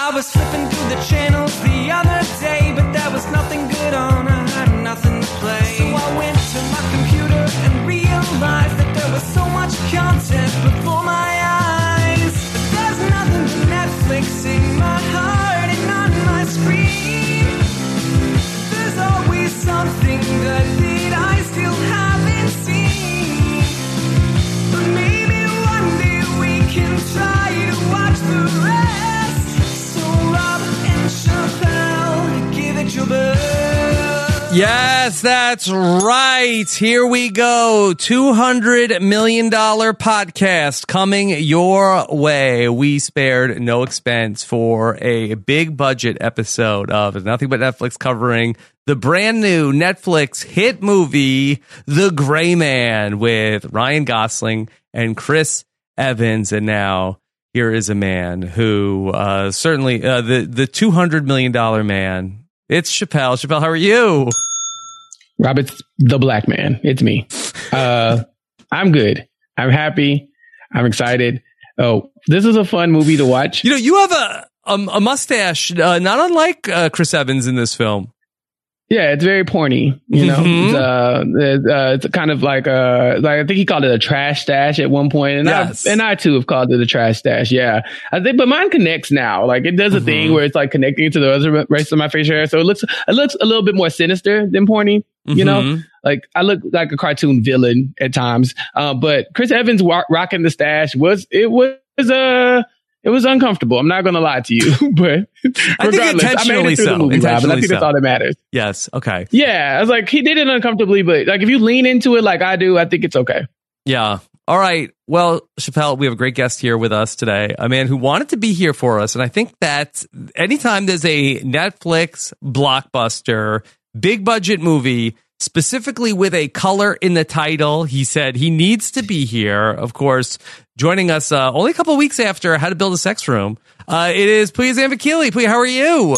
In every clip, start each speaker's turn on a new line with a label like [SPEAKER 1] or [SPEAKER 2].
[SPEAKER 1] I was flipping through the channels the other day, but there was nothing good on, I had nothing to play. So I went to my computer and realized that there was so much content before my eyes. But there's nothing but Netflix in my heart and on my screen. There's always something that I still haven't seen. But maybe one day we can try to watch the rest. So Rob and Chappelle, give it your best.
[SPEAKER 2] Yes, that's right. Here we go. $200 million podcast coming your way. We spared no expense for a big budget episode of Nothing But Netflix, covering the brand new Netflix hit movie, The Gray Man, with Ryan Gosling and Chris Evans. And now here is a man who certainly the $200 million man. It's Chappelle. Chappelle, how are you?
[SPEAKER 3] Rob, it's the black man. It's me. I'm good. I'm happy. I'm excited. Oh, this is a fun movie to watch.
[SPEAKER 2] You know, you have a mustache, not unlike Chris Evans in this film.
[SPEAKER 3] Yeah, it's very porny, you know. It's kind of like I think he called it a trash stash at one point, and
[SPEAKER 2] yes.
[SPEAKER 3] I too have called it a trash stash. Yeah, I think, but mine connects now. Like it does a thing where it's like connecting to the other rest of my facial hair, so it looks a little bit more sinister than porny. You know, like I look like a cartoon villain at times. But Chris Evans rocking the stash was uncomfortable. I'm not going to lie to you, but
[SPEAKER 2] I think intentionally so.
[SPEAKER 3] Movie, Rob, and I think that's all that matters.
[SPEAKER 2] Yes. Okay.
[SPEAKER 3] Yeah. I was like, he did it uncomfortably, but like if you lean into it like I do, I think it's okay.
[SPEAKER 2] Yeah. All right. Well, Chappelle, we have a great guest here with us today, a man who wanted to be here for us. And I think that anytime there's a Netflix blockbuster, big budget movie, specifically with a color in the title, he said he needs to be here. Of course, joining us only a couple of weeks after How to Build a Sex Room, it is Pooya Zambakili. Pooya, how are you?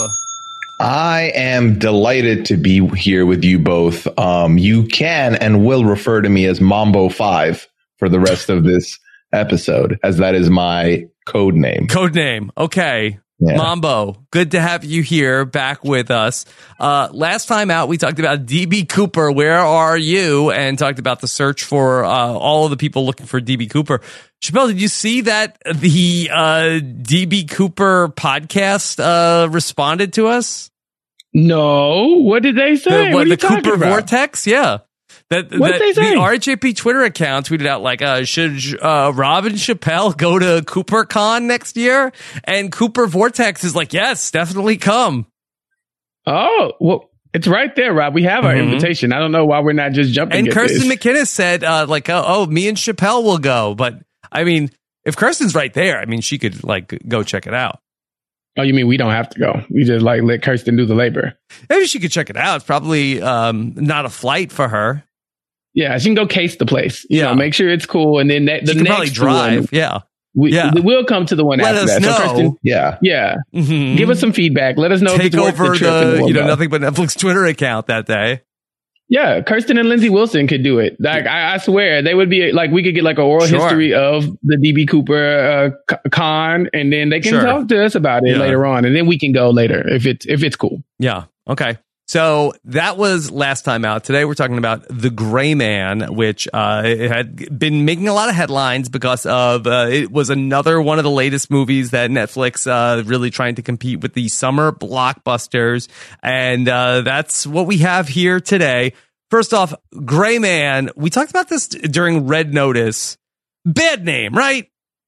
[SPEAKER 4] I am delighted to be here with you both. You can and will refer to me as Mambo5 for the rest of this episode, as that is my code name.
[SPEAKER 2] Code name. Okay.
[SPEAKER 4] Yeah.
[SPEAKER 2] Mambo, good to have you here back with us. Last time out, we talked about DB Cooper. Where are you? And talked about the search for all of the people looking for DB Cooper. Chappelle, did you see that the DB Cooper podcast responded to us?
[SPEAKER 3] No. What did they say? What are you talking
[SPEAKER 2] Cooper
[SPEAKER 3] about?
[SPEAKER 2] Vortex? Yeah.
[SPEAKER 3] What did they say?
[SPEAKER 2] The RHAP Twitter account tweeted out like, should Rob and Chappelle go to CooperCon next year? And Cooper Vortex is like, yes, definitely come.
[SPEAKER 3] Oh, well, it's right there, Rob. We have our invitation. I don't know why we're not just jumping.
[SPEAKER 2] And
[SPEAKER 3] at
[SPEAKER 2] Kirsten
[SPEAKER 3] this.
[SPEAKER 2] McInnes said me and Chappelle will go. But I mean, if Kirsten's right there, I mean, she could like go check it out.
[SPEAKER 3] Oh, you mean we don't have to go? We just like let Kirsten do the labor.
[SPEAKER 2] Maybe she could check it out. It's probably not a flight for her.
[SPEAKER 3] Yeah, she can go case the place. You know, make sure it's cool, and then the next
[SPEAKER 2] probably drive.
[SPEAKER 3] One, we'll come to the one
[SPEAKER 2] Let
[SPEAKER 3] after
[SPEAKER 2] us
[SPEAKER 3] that.
[SPEAKER 2] know.
[SPEAKER 3] So Kirsten, yeah. Give us some feedback. Let us know.
[SPEAKER 2] Take
[SPEAKER 3] if it's worth
[SPEAKER 2] over
[SPEAKER 3] the trip
[SPEAKER 2] the Nothing But Netflix Twitter account that day.
[SPEAKER 3] Yeah, Kirsten and Lindsay Wilson could do it. Like I swear, they would be like we could get like a oral history of the DB Cooper con, and then they can talk to us about it later on, and then we can go later if it's cool.
[SPEAKER 2] Yeah. Okay. So that was last time out. Today we're talking about The Gray Man, which it had been making a lot of headlines because of it was another one of the latest movies that Netflix really trying to compete with the summer blockbusters. And that's what we have here today. First off, Gray Man. We talked about this during Red Notice. Bad name, right?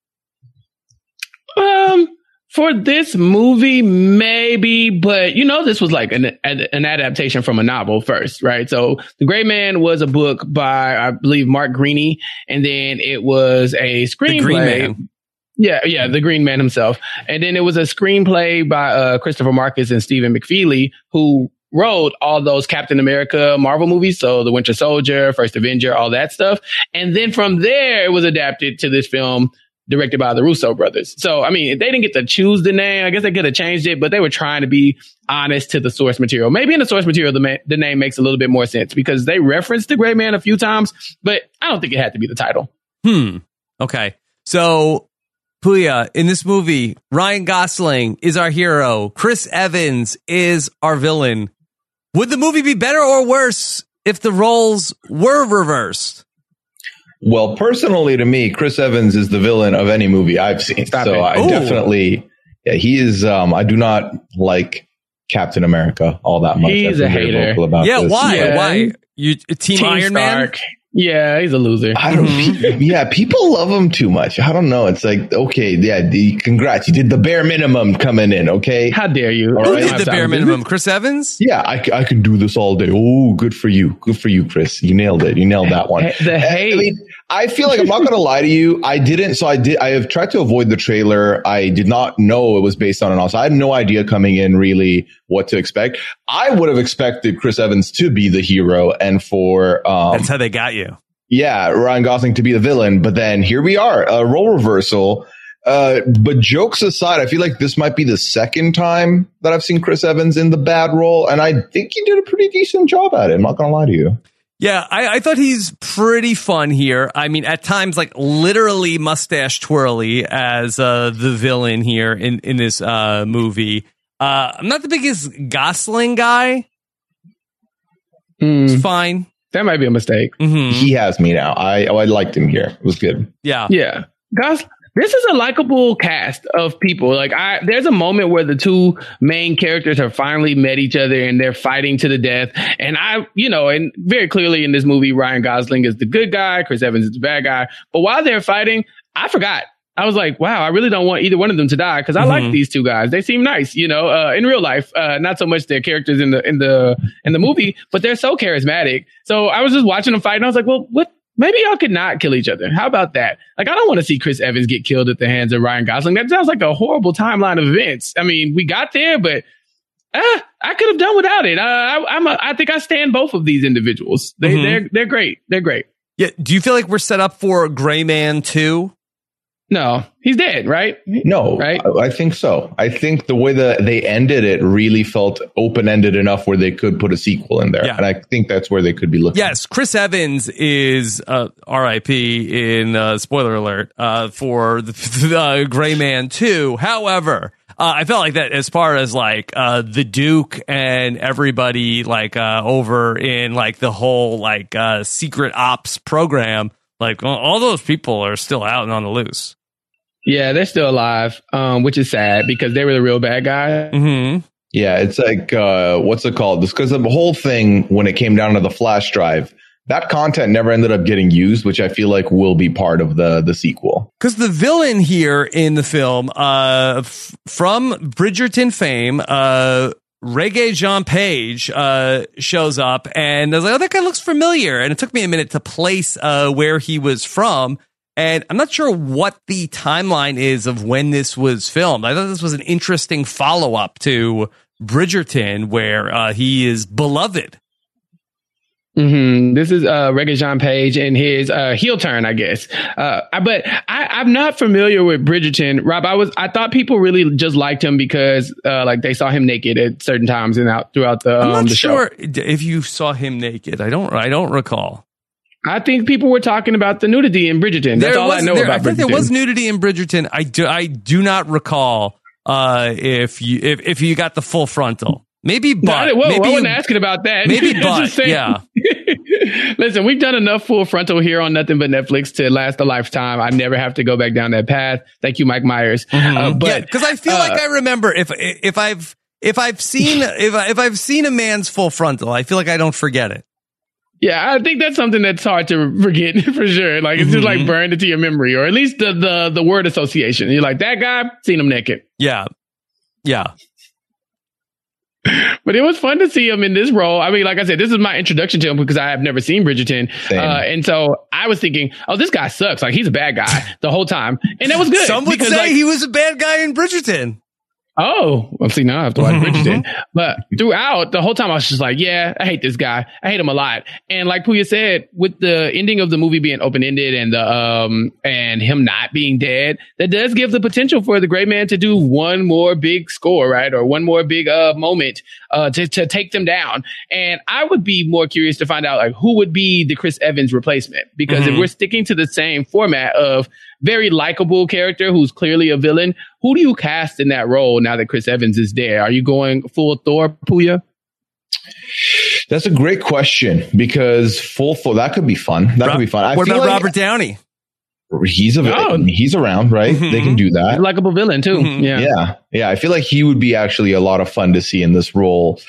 [SPEAKER 3] For this movie, maybe, but you know, this was like an adaptation from a novel first, right? So The Gray Man was a book by, I believe, Mark Greaney, and then it was a screenplay.
[SPEAKER 2] The Green Man.
[SPEAKER 3] Yeah, the Green Man himself. And then it was a screenplay by Christopher Marcus and Stephen McFeely, who wrote all those Captain America Marvel movies. So The Winter Soldier, First Avenger, all that stuff. And then from there, it was adapted to this film directed by the Russo brothers. So, I mean, if they didn't get to choose the name, I guess they could have changed it, but they were trying to be honest to the source material. Maybe in the source material, the name makes a little bit more sense because they referenced the Gray Man a few times, but I don't think it had to be the title.
[SPEAKER 2] Okay. So Puya, in this movie, Ryan Gosling is our hero. Chris Evans is our villain. Would the movie be better or worse if the roles were reversed?
[SPEAKER 4] Well, personally to me, Chris Evans is the villain of any movie I've seen. I definitely, he is, I do not like Captain America all that much.
[SPEAKER 3] He's a hater.
[SPEAKER 2] Why?
[SPEAKER 3] Yeah.
[SPEAKER 2] Why? You Team Iron
[SPEAKER 3] Stark.
[SPEAKER 2] Man?
[SPEAKER 3] Yeah, he's a loser.
[SPEAKER 4] I don't. Yeah, people love him too much. I don't know. It's like, okay, congrats, you did the bare minimum coming in. Okay,
[SPEAKER 3] how dare you?
[SPEAKER 2] Who did the bare minimum? Chris Evans?
[SPEAKER 4] Yeah, I can do this all day. Oh, good for you, Chris. You nailed it. You nailed that one.
[SPEAKER 3] The hate.
[SPEAKER 4] I mean, I feel like I'm not going to lie to you. I didn't. So I have tried to avoid the trailer. I did not know it was based on an also. I had no idea coming in really what to expect. I would have expected Chris Evans to be the hero and for
[SPEAKER 2] that's how they got you.
[SPEAKER 4] Yeah, Ryan Gosling to be the villain. But then here we are, a role reversal. But jokes aside, I feel like this might be the second time that I've seen Chris Evans in the bad role, and I think he did a pretty decent job at it. I'm not going to lie to you.
[SPEAKER 2] Yeah, I thought he's pretty fun here. I mean, at times, like literally mustache twirly as the villain here in this movie. I'm not the biggest Gosling guy. It's fine.
[SPEAKER 3] That might be a mistake.
[SPEAKER 2] Mm-hmm.
[SPEAKER 4] He has me now. I liked him here. It was good.
[SPEAKER 2] Yeah.
[SPEAKER 3] This is a likable cast of people. Like, there's a moment where the two main characters have finally met each other and they're fighting to the death. And and very clearly in this movie, Ryan Gosling is the good guy, Chris Evans is the bad guy. But while they're fighting, I forgot. I was like, wow, I really don't want either one of them to die because I like these two guys. They seem nice, in real life. Not so much their characters in the movie, but they're so charismatic. So I was just watching them fight and I was like, well, what? Maybe y'all could not kill each other. How about that? Like, I don't want to see Chris Evans get killed at the hands of Ryan Gosling. That sounds like a horrible timeline of events. I mean, we got there, but I could have done without it. I think I stand both of these individuals. They're great. They're great.
[SPEAKER 2] Yeah. Do you feel like we're set up for Gray Man 2?
[SPEAKER 3] No, he's dead, right?
[SPEAKER 4] No,
[SPEAKER 3] right?
[SPEAKER 4] I think so. I think the way that they ended it really felt open-ended enough where they could put a sequel in there. Yeah. And I think that's where they could be looking.
[SPEAKER 2] Yes, Chris Evans is R.I.P. in spoiler alert for the Gray Man 2. However, I felt like that as far as like the Duke and everybody like over in like the whole like secret ops program, like all those people are still out and on the loose.
[SPEAKER 3] Yeah, they're still alive, which is sad because they were the real bad guy.
[SPEAKER 2] Mm-hmm.
[SPEAKER 4] Yeah, it's like, what's it called? Because the whole thing, when it came down to the flash drive, that content never ended up getting used, which I feel like will be part of the sequel.
[SPEAKER 2] Because the villain here in the film, from Bridgerton fame, Regé-Jean Page shows up, and I was like, oh, that guy looks familiar. And it took me a minute to place where he was from. And I'm not sure what the timeline is of when this was filmed. I thought this was an interesting follow-up to Bridgerton, where he is beloved.
[SPEAKER 3] Mm-hmm. This is Regé-Jean Page and his heel turn, I guess. But I'm not familiar with Bridgerton. Rob, I thought people really just liked him because like they saw him naked at certain times and throughout the
[SPEAKER 2] I'm not
[SPEAKER 3] the
[SPEAKER 2] sure
[SPEAKER 3] show.
[SPEAKER 2] If you saw him naked. I don't recall.
[SPEAKER 3] I think people were talking about the nudity in Bridgerton. That's all I know about Bridgerton.
[SPEAKER 2] I think there was nudity in Bridgerton. I do not recall if you got the full frontal. Maybe butt.
[SPEAKER 3] Well,
[SPEAKER 2] maybe
[SPEAKER 3] I wasn't asking about that.
[SPEAKER 2] Maybe butt. Yeah.
[SPEAKER 3] Listen, we've done enough full frontal here on Nothing But Netflix to last a lifetime. I never have to go back down that path. Thank you, Mike Myers.
[SPEAKER 2] But because I feel like I remember if I've seen a man's full frontal, I feel like I don't forget it.
[SPEAKER 3] Yeah, I think that's something that's hard to forget for sure. Like it's just like burned into your memory, or at least the word association. You're like, that guy, seen him naked.
[SPEAKER 2] Yeah.
[SPEAKER 3] But it was fun to see him in this role. I mean, like I said, this is my introduction to him because I have never seen Bridgerton. And so I was thinking, oh, this guy sucks. Like he's a bad guy the whole time. And that was good.
[SPEAKER 2] Some would say he was a bad guy in Bridgerton.
[SPEAKER 3] Oh, well, see, now I have to watch Bridgerton. But throughout the whole time, I was just like, yeah, I hate this guy. I hate him a lot. And like Puya said, with the ending of the movie being open-ended and and him not being dead, that does give the potential for the Gray Man to do one more big score, right? Or one more big moment to take them down. And I would be more curious to find out like who would be the Chris Evans replacement. Because if we're sticking to the same format of very likable character who's clearly a villain. Who do you cast in that role now that Chris Evans is there? Are you going full Thor, Puya?
[SPEAKER 4] That's a great question because full Thor, that could be fun. That could be fun.
[SPEAKER 2] What about Robert Downey?
[SPEAKER 4] He's around, right?
[SPEAKER 2] Mm-hmm.
[SPEAKER 4] They can do that.
[SPEAKER 3] He's a likable villain too.
[SPEAKER 2] Mm-hmm.
[SPEAKER 4] Yeah. I feel like he would be actually a lot of fun to see in this role.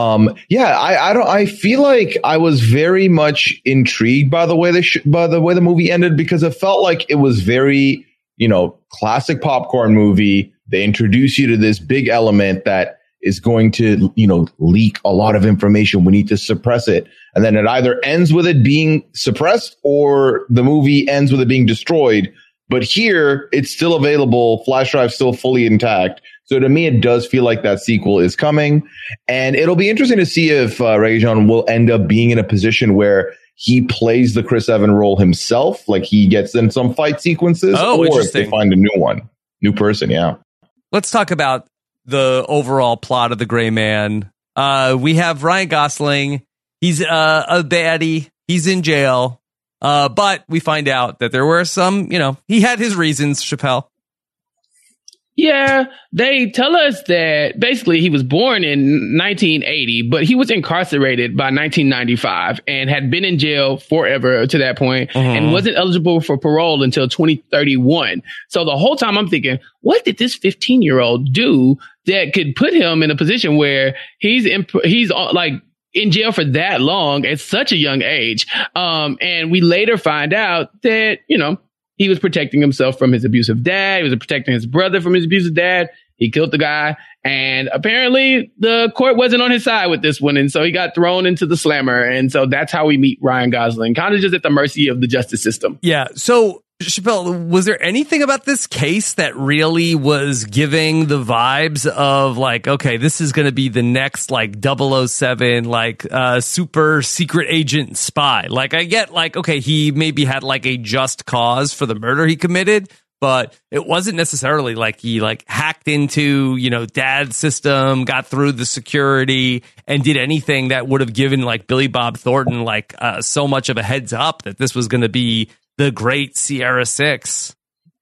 [SPEAKER 4] I feel like I was very much intrigued by the way the movie ended because it felt like it was very, classic popcorn movie. They introduce you to this big element that is going to, leak a lot of information. We need to suppress it. And then it either ends with it being suppressed or the movie ends with it being destroyed. But here it's still available. Flash drive still fully intact. So to me, it does feel like that sequel is coming. And it'll be interesting to see if Regé-Jean will end up being in a position where he plays the Chris Evans role himself. Like he gets in some fight sequences or if they find a new person. Yeah.
[SPEAKER 2] Let's talk about the overall plot of The Gray Man. We have Ryan Gosling. He's a baddie. He's in jail. But we find out that there were some, he had his reasons, Chappelle.
[SPEAKER 3] Yeah, they tell us that basically he was born in 1980, but he was incarcerated by 1995 and had been in jail forever to that point and wasn't eligible for parole until 2031. So the whole time I'm thinking, what did this 15-year-old do that could put him in a position where he's in jail for that long at such a young age? And we later find out that, he was protecting himself from his abusive dad. He was protecting his brother from his abusive dad. He killed the guy. And apparently the court wasn't on his side with this one. And so he got thrown into the slammer. And so that's how we meet Ryan Gosling, kind of just at the mercy of the justice system.
[SPEAKER 2] Yeah. So, Chappelle, was there anything about this case that really was giving the vibes of like, okay, this is going to be the next like 007, super secret agent spy? Like I get like, okay, he maybe had like a just cause for the murder he committed, but it wasn't necessarily like he like hacked into, dad's system, got through the security and did anything that would have given like Billy Bob Thornton like so much of a heads up that this was going to be the great Sierra 6.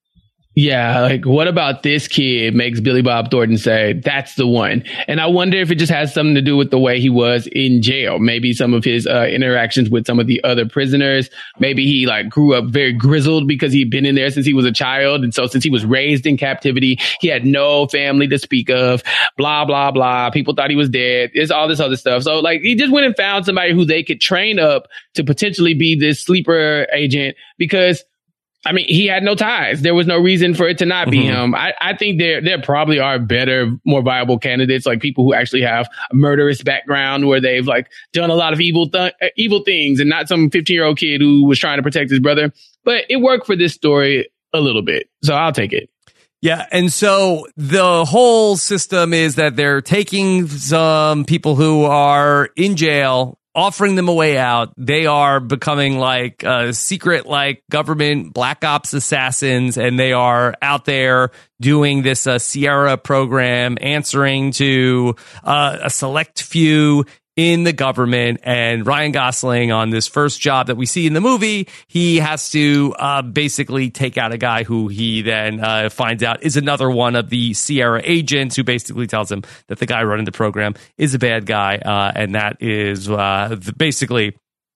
[SPEAKER 3] Yeah, like what about this kid makes Billy Bob Thornton say, that's the one? And I wonder if it just has something to do with the way he was in jail. Maybe some of his interactions with some of the other prisoners. Maybe he like grew up very grizzled because he'd been in there since he was a child. And so since he was raised in captivity, he had no family to speak of, blah, blah, blah. People thought he was dead. It's all this other stuff. So like he just went and found somebody who they could train up to potentially be this sleeper agent because he had no ties. There was no reason for it to not be him. I think there probably are better, more viable candidates, like people who actually have a murderous background where they've like done a lot of evil things and not some 15-year-old kid who was trying to protect his brother. But it worked for this story a little bit. So I'll take it.
[SPEAKER 2] Yeah. And so the whole system is that they're taking some people who are in jail, offering them a way out. They are becoming like secret, like government black ops assassins, and they are out there doing this Sierra program, answering to a select few in the government. And Ryan Gosling, on this first job that we see in the movie, he has to basically take out a guy who he then finds out is another one of the Sierra agents, who basically tells him that the guy running the program is a bad guy, and that is basically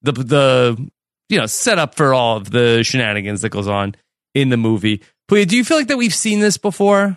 [SPEAKER 2] the setup for all of the shenanigans that goes on in the movie. Puya, do you feel like that we've seen this before?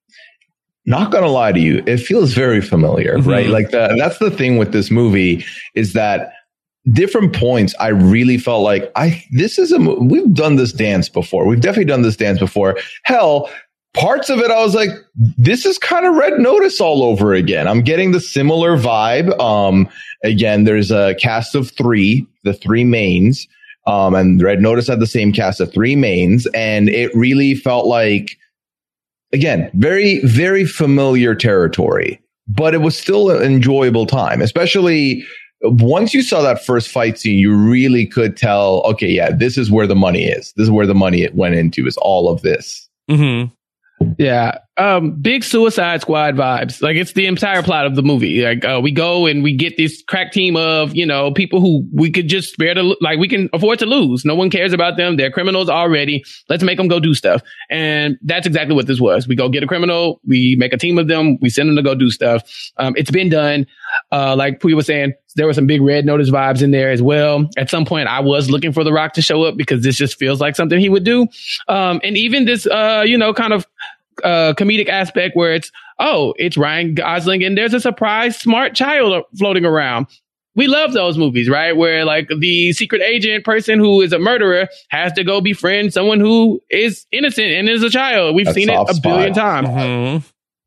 [SPEAKER 4] Not gonna lie to you, it feels very familiar, right? Like that's the thing with this movie is that different points I really felt like we've done this dance before. We've definitely done this dance before. Hell, parts of it I was like, this is kind of Red Notice all over again. I'm getting the similar vibe. Again, there's a cast of the three mains, and Red Notice had the same cast of three mains, and it really felt like, again, very, very familiar territory, but it was still an enjoyable time, especially once you saw that first fight scene, you really could tell, okay, yeah, this is where the money is. This is where the money it went into, is all of this.
[SPEAKER 3] Yeah. Big Suicide Squad vibes. Like, it's the entire plot of the movie. Like, we go and we get this crack team of, people who we could just spare to, like, we can afford to lose. No one cares about them. They're criminals already. Let's make them go do stuff. And that's exactly what this was. We go get a criminal. We make a team of them. We send them to go do stuff. It's been done. Like Puya was saying, there were some big Red Notice vibes in there as well. At some point, I was looking for The Rock to show up because this just feels like something he would do. And even this, kind of comedic aspect where it's Ryan Gosling and there's a surprise smart child floating around. We love those movies, right? Where like the secret agent person who is a murderer has to go befriend someone who is innocent and is a child. We've seen it a billion times.
[SPEAKER 2] Mm-hmm.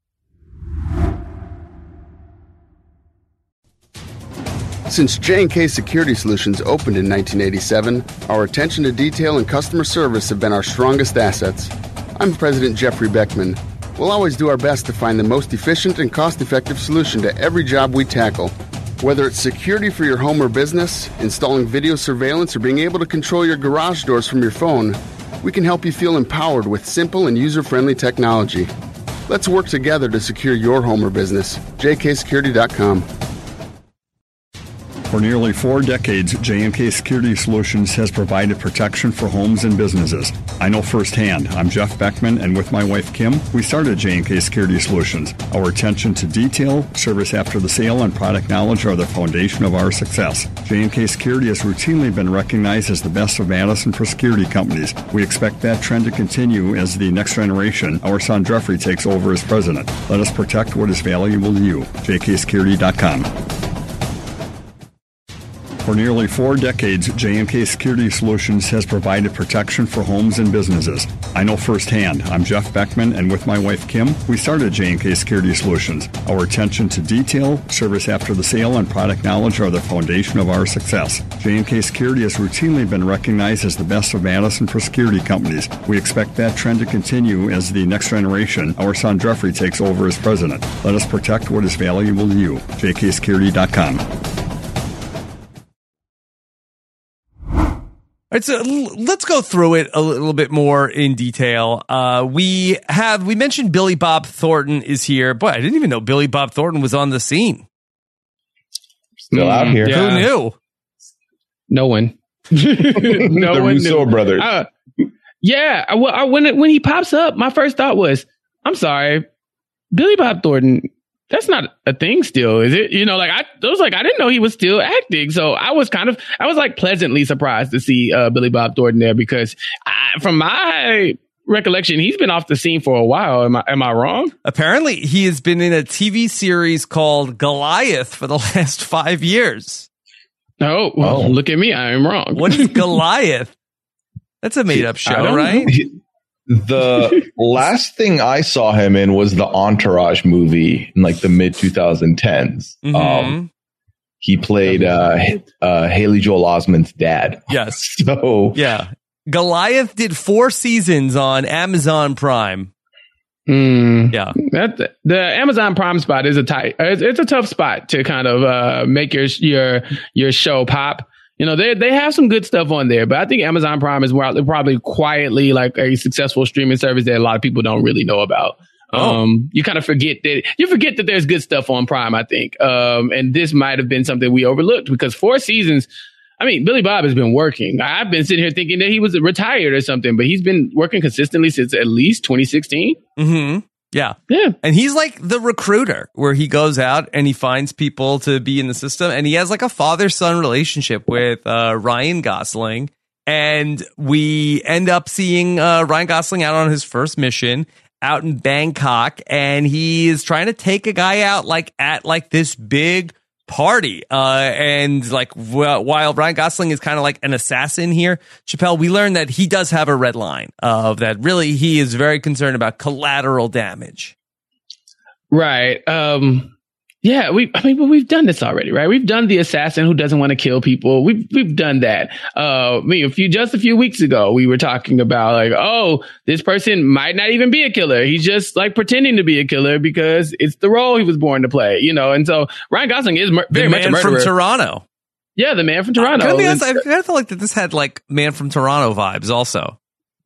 [SPEAKER 5] Since J&K Security Solutions opened in 1987, our attention to detail and customer service have been our strongest assets. I'm President Jeffrey Beckman. We'll always do our best to find the most efficient and cost-effective solution to every job we tackle. Whether it's security for your home or business, installing video surveillance, or being able to control your garage doors from your phone, we can help you feel empowered with simple and user-friendly technology. Let's work together to secure your home or business. jksecurity.com.
[SPEAKER 6] For nearly 4 decades, J&K Security Solutions has provided protection for homes and businesses. I know firsthand. I'm Jeff Beckman, and with my wife Kim, we started J&K Security Solutions. Our attention to detail, service after the sale, and product knowledge are the foundation of our success. J&K Security has routinely been recognized as the best of Madison for security companies. We expect that trend to continue as the next generation, our son Jeffrey, takes over as president. Let us protect what is valuable to you. jksecurity.com. For nearly 4 decades, J&K Security Solutions has provided protection for homes and businesses. I know firsthand. I'm Jeff Beckman, and with my wife Kim, we started J&K Security Solutions. Our attention to detail, service after the sale, and product knowledge are the foundation of our success. J&K Security has routinely been recognized as the best of Madison for security companies. We expect that trend to continue as the next generation, our son Jeffrey, takes over as president. Let us protect what is valuable to you. jksecurity.com.
[SPEAKER 2] All right, so let's go through it a little bit more in detail. We mentioned Billy Bob Thornton is here. Boy, I didn't even know Billy Bob Thornton was on the scene.
[SPEAKER 4] Still out here.
[SPEAKER 2] Yeah. Who knew?
[SPEAKER 3] No one. No
[SPEAKER 4] the
[SPEAKER 3] one
[SPEAKER 4] Russo
[SPEAKER 3] knew.
[SPEAKER 4] brothers.
[SPEAKER 3] Yeah. Well, when he pops up, my first thought was, I'm sorry, Billy Bob Thornton. That's not a thing still, is it? I didn't know he was still acting. So I was pleasantly surprised to see Billy Bob Thornton there because from my recollection, he's been off the scene for a while. Am I wrong?
[SPEAKER 2] Apparently, he has been in a TV series called Goliath for the last 5 years.
[SPEAKER 3] Oh, well, look at me. I am wrong.
[SPEAKER 2] What is Goliath? That's a made-up show, right?
[SPEAKER 4] The last thing I saw him in was the Entourage movie in like the mid 2010s.
[SPEAKER 2] Mm-hmm.
[SPEAKER 4] He played Haley Joel Osment's dad.
[SPEAKER 2] Yes.
[SPEAKER 4] So
[SPEAKER 2] yeah, Goliath did 4 seasons on Amazon Prime. Yeah,
[SPEAKER 3] the Amazon Prime spot is it's a tough spot to kind of make your show pop. They have some good stuff on there, but I think Amazon Prime is probably quietly like a successful streaming service that a lot of people don't really know about. You kind of forget that there's good stuff on Prime, I think. And this might have been something we overlooked because 4 seasons, I mean, Billy Bob has been working. I've been sitting here thinking that he was retired or something, but he's been working consistently since at least 2016.
[SPEAKER 2] Mm-hmm. Yeah. And he's like the recruiter where he goes out and he finds people to be in the system. And he has like a father-son relationship with Ryan Gosling. And we end up seeing Ryan Gosling out on his first mission out in Bangkok. And he is trying to take a guy out at this big party. And while Ryan Gosling is kind of like an assassin here, Chappelle, we learned that he does have a red line of that really he is very concerned about collateral damage.
[SPEAKER 3] Right. Yeah, we've done this already, right? We've done the assassin who doesn't want to kill people. We've done that. Just a few weeks ago, we were talking about this person might not even be a killer. He's just like pretending to be a killer because it's the role he was born to play, And so Ryan Gosling is very much a murderer.
[SPEAKER 2] The Man from Toronto.
[SPEAKER 3] Yeah, the Man from Toronto.
[SPEAKER 2] I kind of feel like that this had like Man from Toronto vibes also.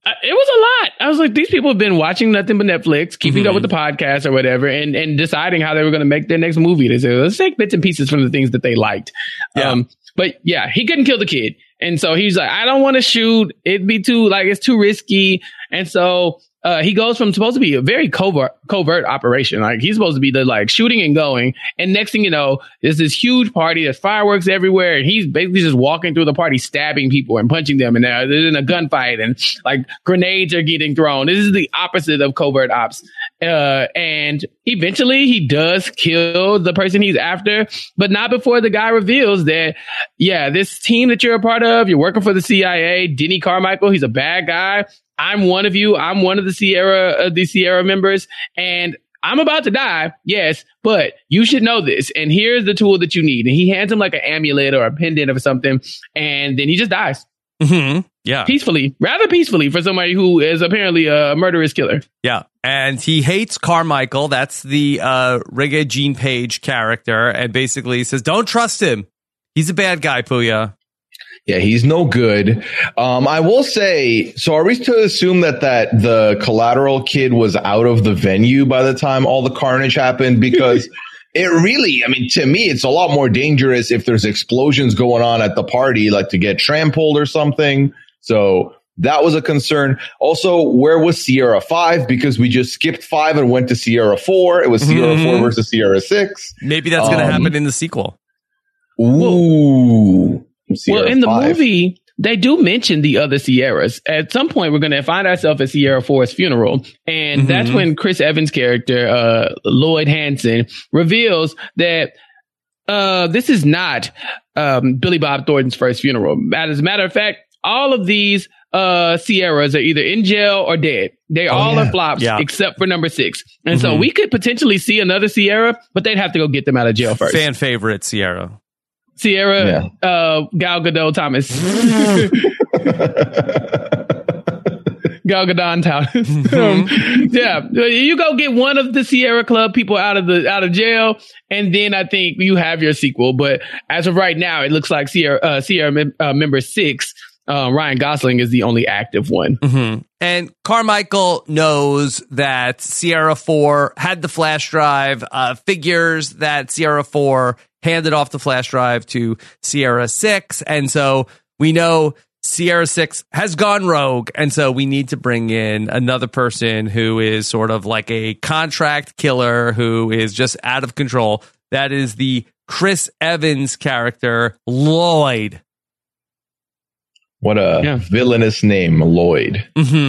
[SPEAKER 3] It was a lot. I was like, these people have been watching nothing but Netflix, keeping up with the podcast or whatever, and deciding how they were going to make their next movie. They said, let's take bits and pieces from the things that they liked.
[SPEAKER 2] Yeah.
[SPEAKER 3] But yeah, he couldn't kill the kid. And so he's like, I don't want to shoot. It'd be it's too risky. And so he goes from supposed to be a very covert operation. Like he's supposed to be the shooting and going. And next thing you know, there's this huge party. There's fireworks everywhere. And he's basically just walking through the party, stabbing people and punching them. And they're in a gunfight and grenades are getting thrown. This is the opposite of covert ops. And eventually he does kill the person he's after, but not before the guy reveals that, yeah, this team that you're a part of, you're working for the CIA, Denny Carmichael, he's a bad guy. I'm one of you. I'm one of the Sierra members, and I'm about to die. Yes, but you should know this. And here's the tool that you need. And he hands him like an amulet or a pendant or something, and then he just dies.
[SPEAKER 2] Mm-hmm. Yeah,
[SPEAKER 3] rather peacefully for somebody who is apparently a murderous killer.
[SPEAKER 2] Yeah, and he hates Carmichael. That's the Regé-Jean Page character, and basically says, "Don't trust him. He's a bad guy, Puya."
[SPEAKER 4] Yeah, he's no good. I will say, so are we to assume that the Collateral kid was out of the venue by the time all the carnage happened? Because it really, I mean, to me, it's a lot more dangerous if there's explosions going on at the party, like to get trampled or something. So that was a concern. Also, where was Sierra 5? Because we just skipped 5 and went to Sierra 4. It was Sierra 4 versus Sierra 6.
[SPEAKER 2] Maybe that's going to happen in the sequel.
[SPEAKER 4] Ooh.
[SPEAKER 3] Well, in the movie, they do mention the other Sierras. At some point, we're going to find ourselves at Sierra 4's funeral. And that's when Chris Evans' character, Lloyd Hansen, reveals that this is not Billy Bob Thornton's first funeral. As a matter of fact, all of these Sierras are either in jail or dead. They all are flops except for number 6. And so we could potentially see another Sierra, but they'd have to go get them out of jail first.
[SPEAKER 2] Fan favorite Sierra,
[SPEAKER 3] Gal Gadot Thomas. Gal Gadot Thomas. You go get one of the Sierra Club people out of jail, and then I think you have your sequel. But as of right now, it looks like Sierra member 6, Ryan Gosling, is the only active one.
[SPEAKER 2] And Carmichael knows that Sierra 4 had the flash drive, figures that Sierra 4 handed off the flash drive to Sierra 6. And so we know Sierra 6 has gone rogue. And so we need to bring in another person who is sort of like a contract killer who is just out of control. That is the Chris Evans character, Lloyd.
[SPEAKER 4] What a villainous name, Lloyd.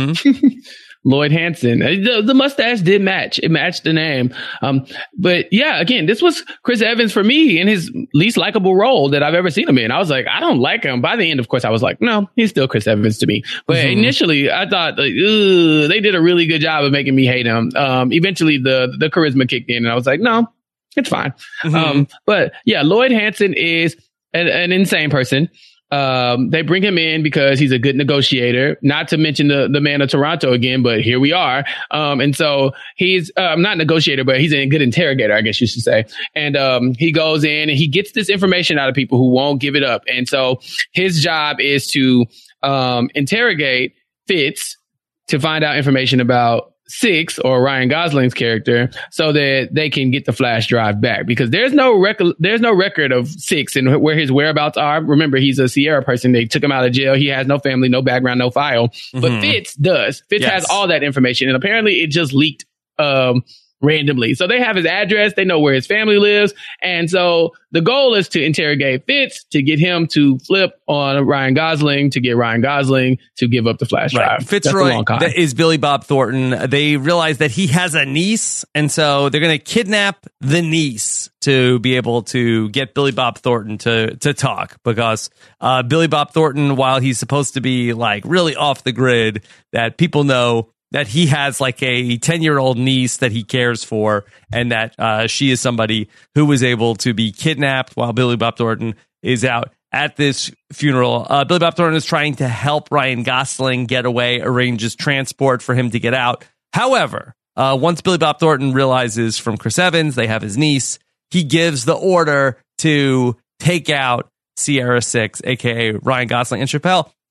[SPEAKER 3] Lloyd Hansen. The mustache did match. It matched the name. But yeah, again, this was Chris Evans for me in his least likable role that I've ever seen him in. I was like, I don't like him. By the end, of course, I was like, no, he's still Chris Evans to me. But initially, I thought they did a really good job of making me hate him. Eventually, the charisma kicked in, and I was like, no, it's fine. But yeah, Lloyd Hansen is an insane person. They bring him in because he's a good negotiator, not to mention the man of Toronto again, but here we are. And so he's, not a negotiator, but he's a good interrogator, I guess you should say. And, he goes in and he gets this information out of people who won't give it up. And so his job is to, interrogate Fitz to find out information about 6, or Ryan Gosling's character, so that they can get the flash drive back, because there's no record of 6 and where his whereabouts are. Remember, he's a Sierra person. They took him out of jail. He has no family, no background, no file. But Fitz does. Fitz has all that information, and apparently it just leaked randomly. So they have his address. They know where his family lives. And so the goal is to interrogate Fitz, to get him to flip on Ryan Gosling, to get Ryan Gosling to give up the flash drive.
[SPEAKER 2] Fitzroy is Billy Bob Thornton. They realize that he has a niece, and so they're going to kidnap the niece to be able to get Billy Bob Thornton to talk, because Billy Bob Thornton, while he's supposed to be like really off the grid, that people know that he has like a 10-year-old niece that he cares for, and that she is somebody who was able to be kidnapped while Billy Bob Thornton is out at this funeral. Billy Bob Thornton is trying to help Ryan Gosling get away, arranges transport for him to get out. However, once Billy Bob Thornton realizes from Chris Evans they have his niece, he gives the order to take out Sierra 6, aka Ryan Gosling. And Chappelle,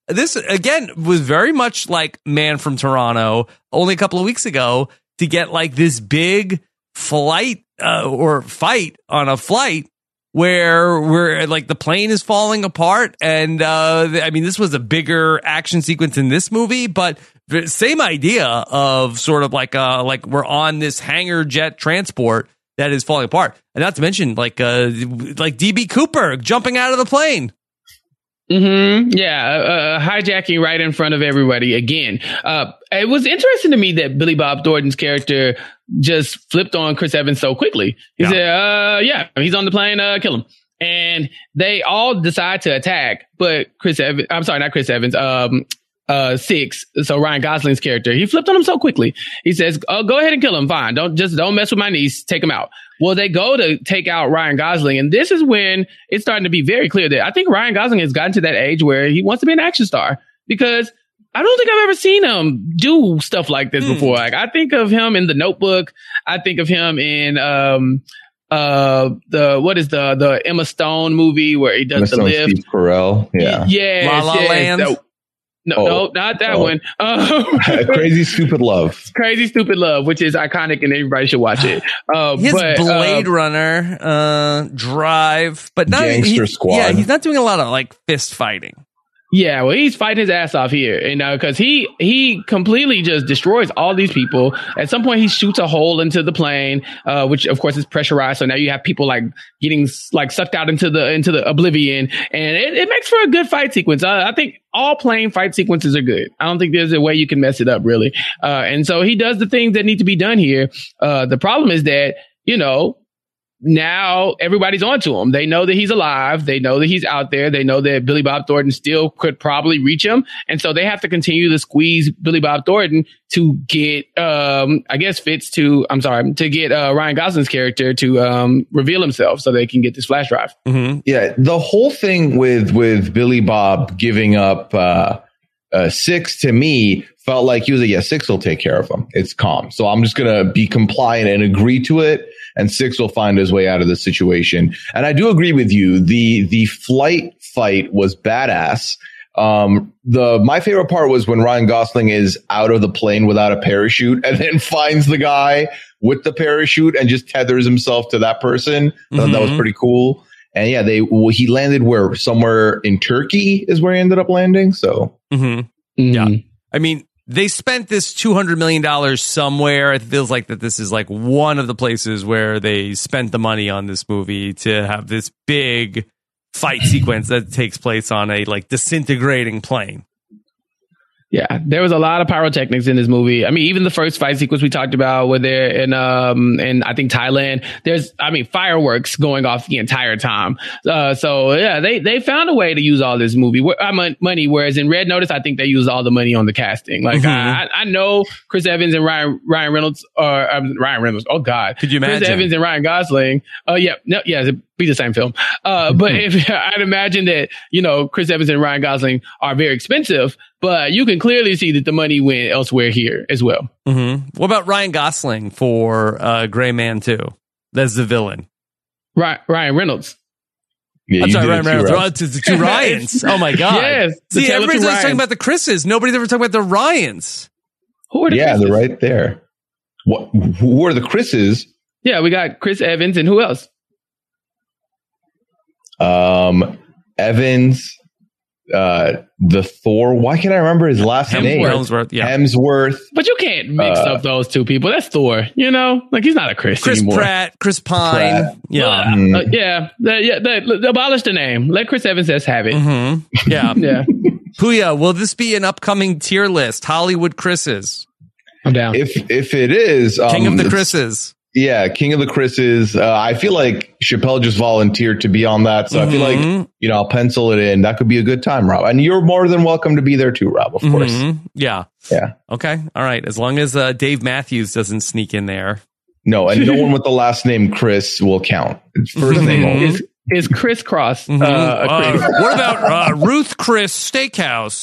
[SPEAKER 2] this again was very much like Man from Toronto only a couple of weeks ago, to get like this big flight or fight on a flight where like the plane is falling apart. And I mean, this was a bigger action sequence in this movie, but the same idea of sort of like we're on this hangar jet transport that is falling apart. And not to mention like DB Cooper jumping out of the plane.
[SPEAKER 3] Yeah, hijacking right in front of everybody again. It was interesting to me that Billy Bob Thornton's character just flipped on Chris Evans so quickly. He said, he's on the plane, kill him. And they all decide to attack, but Six, so Ryan Gosling's character, he flipped on him so quickly. He says, go ahead and kill him, fine. Don't mess with my niece, take him out. Well, they go to take out Ryan Gosling, and this is when it's starting to be very clear that I think Ryan Gosling has gotten to that age where he wants to be an action star, because I don't think I've ever seen him do stuff like this before. Like, I think of him in The Notebook. I think of him in the Emma Stone movie where he does The Lift.
[SPEAKER 4] Steve Carell. Yeah.
[SPEAKER 2] La La Land.
[SPEAKER 3] No, not that one.
[SPEAKER 4] Crazy Stupid Love.
[SPEAKER 3] Crazy Stupid Love, which is iconic and everybody should watch it.
[SPEAKER 2] His Blade Runner, Drive, but not
[SPEAKER 4] Gangster Squad.
[SPEAKER 2] Yeah, he's not doing a lot of like fist fighting.
[SPEAKER 3] Yeah, well, he's fighting his ass off here, and because he completely just destroys all these people. At some point, he shoots a hole into the plane, which of course is pressurized. So now you have people like getting like sucked out into the oblivion, and it makes for a good fight sequence. I think all plane fight sequences are good. I don't think there's a way you can mess it up, really. And so he does the things that need to be done here. The problem is that, now everybody's onto him. They know that he's alive. They know that he's out there. They know that Billy Bob Thornton still could probably reach him. And so they have to continue to squeeze Billy Bob Thornton to get, to get Ryan Gosling's character to reveal himself so they can get this flash drive.
[SPEAKER 2] Mm-hmm.
[SPEAKER 4] Yeah. The whole thing with Billy Bob giving up Six, to me, felt like he was like, Six will take care of him. It's calm. So I'm just going to be compliant and agree to it. And Six will find his way out of the situation. And I do agree with you. The flight fight was badass. My favorite part was when Ryan Gosling is out of the plane without a parachute and then finds the guy with the parachute and just tethers himself to that person. I thought that was pretty cool. And yeah, he landed somewhere in Turkey is where he ended up landing. So
[SPEAKER 2] yeah, I mean, they spent this $200 million somewhere. It feels like that this is like one of the places where they spent the money on this movie to have this big fight sequence that takes place on a like disintegrating plane.
[SPEAKER 3] Yeah, there was a lot of pyrotechnics in this movie. I mean, even the first fight sequence we talked about where they're in I think Thailand, there's fireworks going off the entire time. So yeah, they found a way to use all this movie money, whereas in Red Notice, I think they used all the money on the casting. Like I know Chris Evans and Ryan Reynolds. Oh God,
[SPEAKER 2] could you imagine
[SPEAKER 3] Chris Evans and Ryan Gosling? It'd be the same film. But if I'd imagine that, Chris Evans and Ryan Gosling are very expensive, but you can clearly see that the money went elsewhere here as well.
[SPEAKER 2] Mm-hmm. What about Ryan Gosling for Gray Man 2? That's the villain.
[SPEAKER 3] Ryan Reynolds.
[SPEAKER 4] Yeah,
[SPEAKER 2] I'm sorry, Ryan Reynolds. It's the two Ryans. Oh my God.
[SPEAKER 3] Yes.
[SPEAKER 2] See, everybody's always talking about the Chris's. Nobody's ever talking about the Ryans.
[SPEAKER 3] Who are the Chris's?
[SPEAKER 4] They're right there. Who are the Chris's?
[SPEAKER 3] Yeah, we got Chris Evans and who else?
[SPEAKER 4] Evans, the Thor. Why can't I remember his last name? Hemsworth.
[SPEAKER 3] But you can't mix up those two people. That's Thor. Like he's not a Chris anymore.
[SPEAKER 2] Pratt, Chris Pine. Yeah.
[SPEAKER 3] Abolish the name. Let Chris Evans just have it.
[SPEAKER 2] Mm-hmm. Yeah.
[SPEAKER 3] Yeah.
[SPEAKER 2] Puya, will this be an upcoming tier list? Hollywood Chris's.
[SPEAKER 3] I'm down.
[SPEAKER 4] If it is,
[SPEAKER 2] King of the Chris's.
[SPEAKER 4] Yeah, King of the Chris's. I feel like Chappelle just volunteered to be on that. So I feel like, I'll pencil it in. That could be a good time, Rob. And you're more than welcome to be there too, Rob, of course.
[SPEAKER 2] Yeah.
[SPEAKER 4] Yeah.
[SPEAKER 2] Okay. All right. As long as Dave Matthews doesn't sneak in there.
[SPEAKER 4] No, and no one with the last name Chris will count. It's first name only.
[SPEAKER 3] Is Chris Cross. Chris?
[SPEAKER 2] What about Ruth Chris Steakhouse?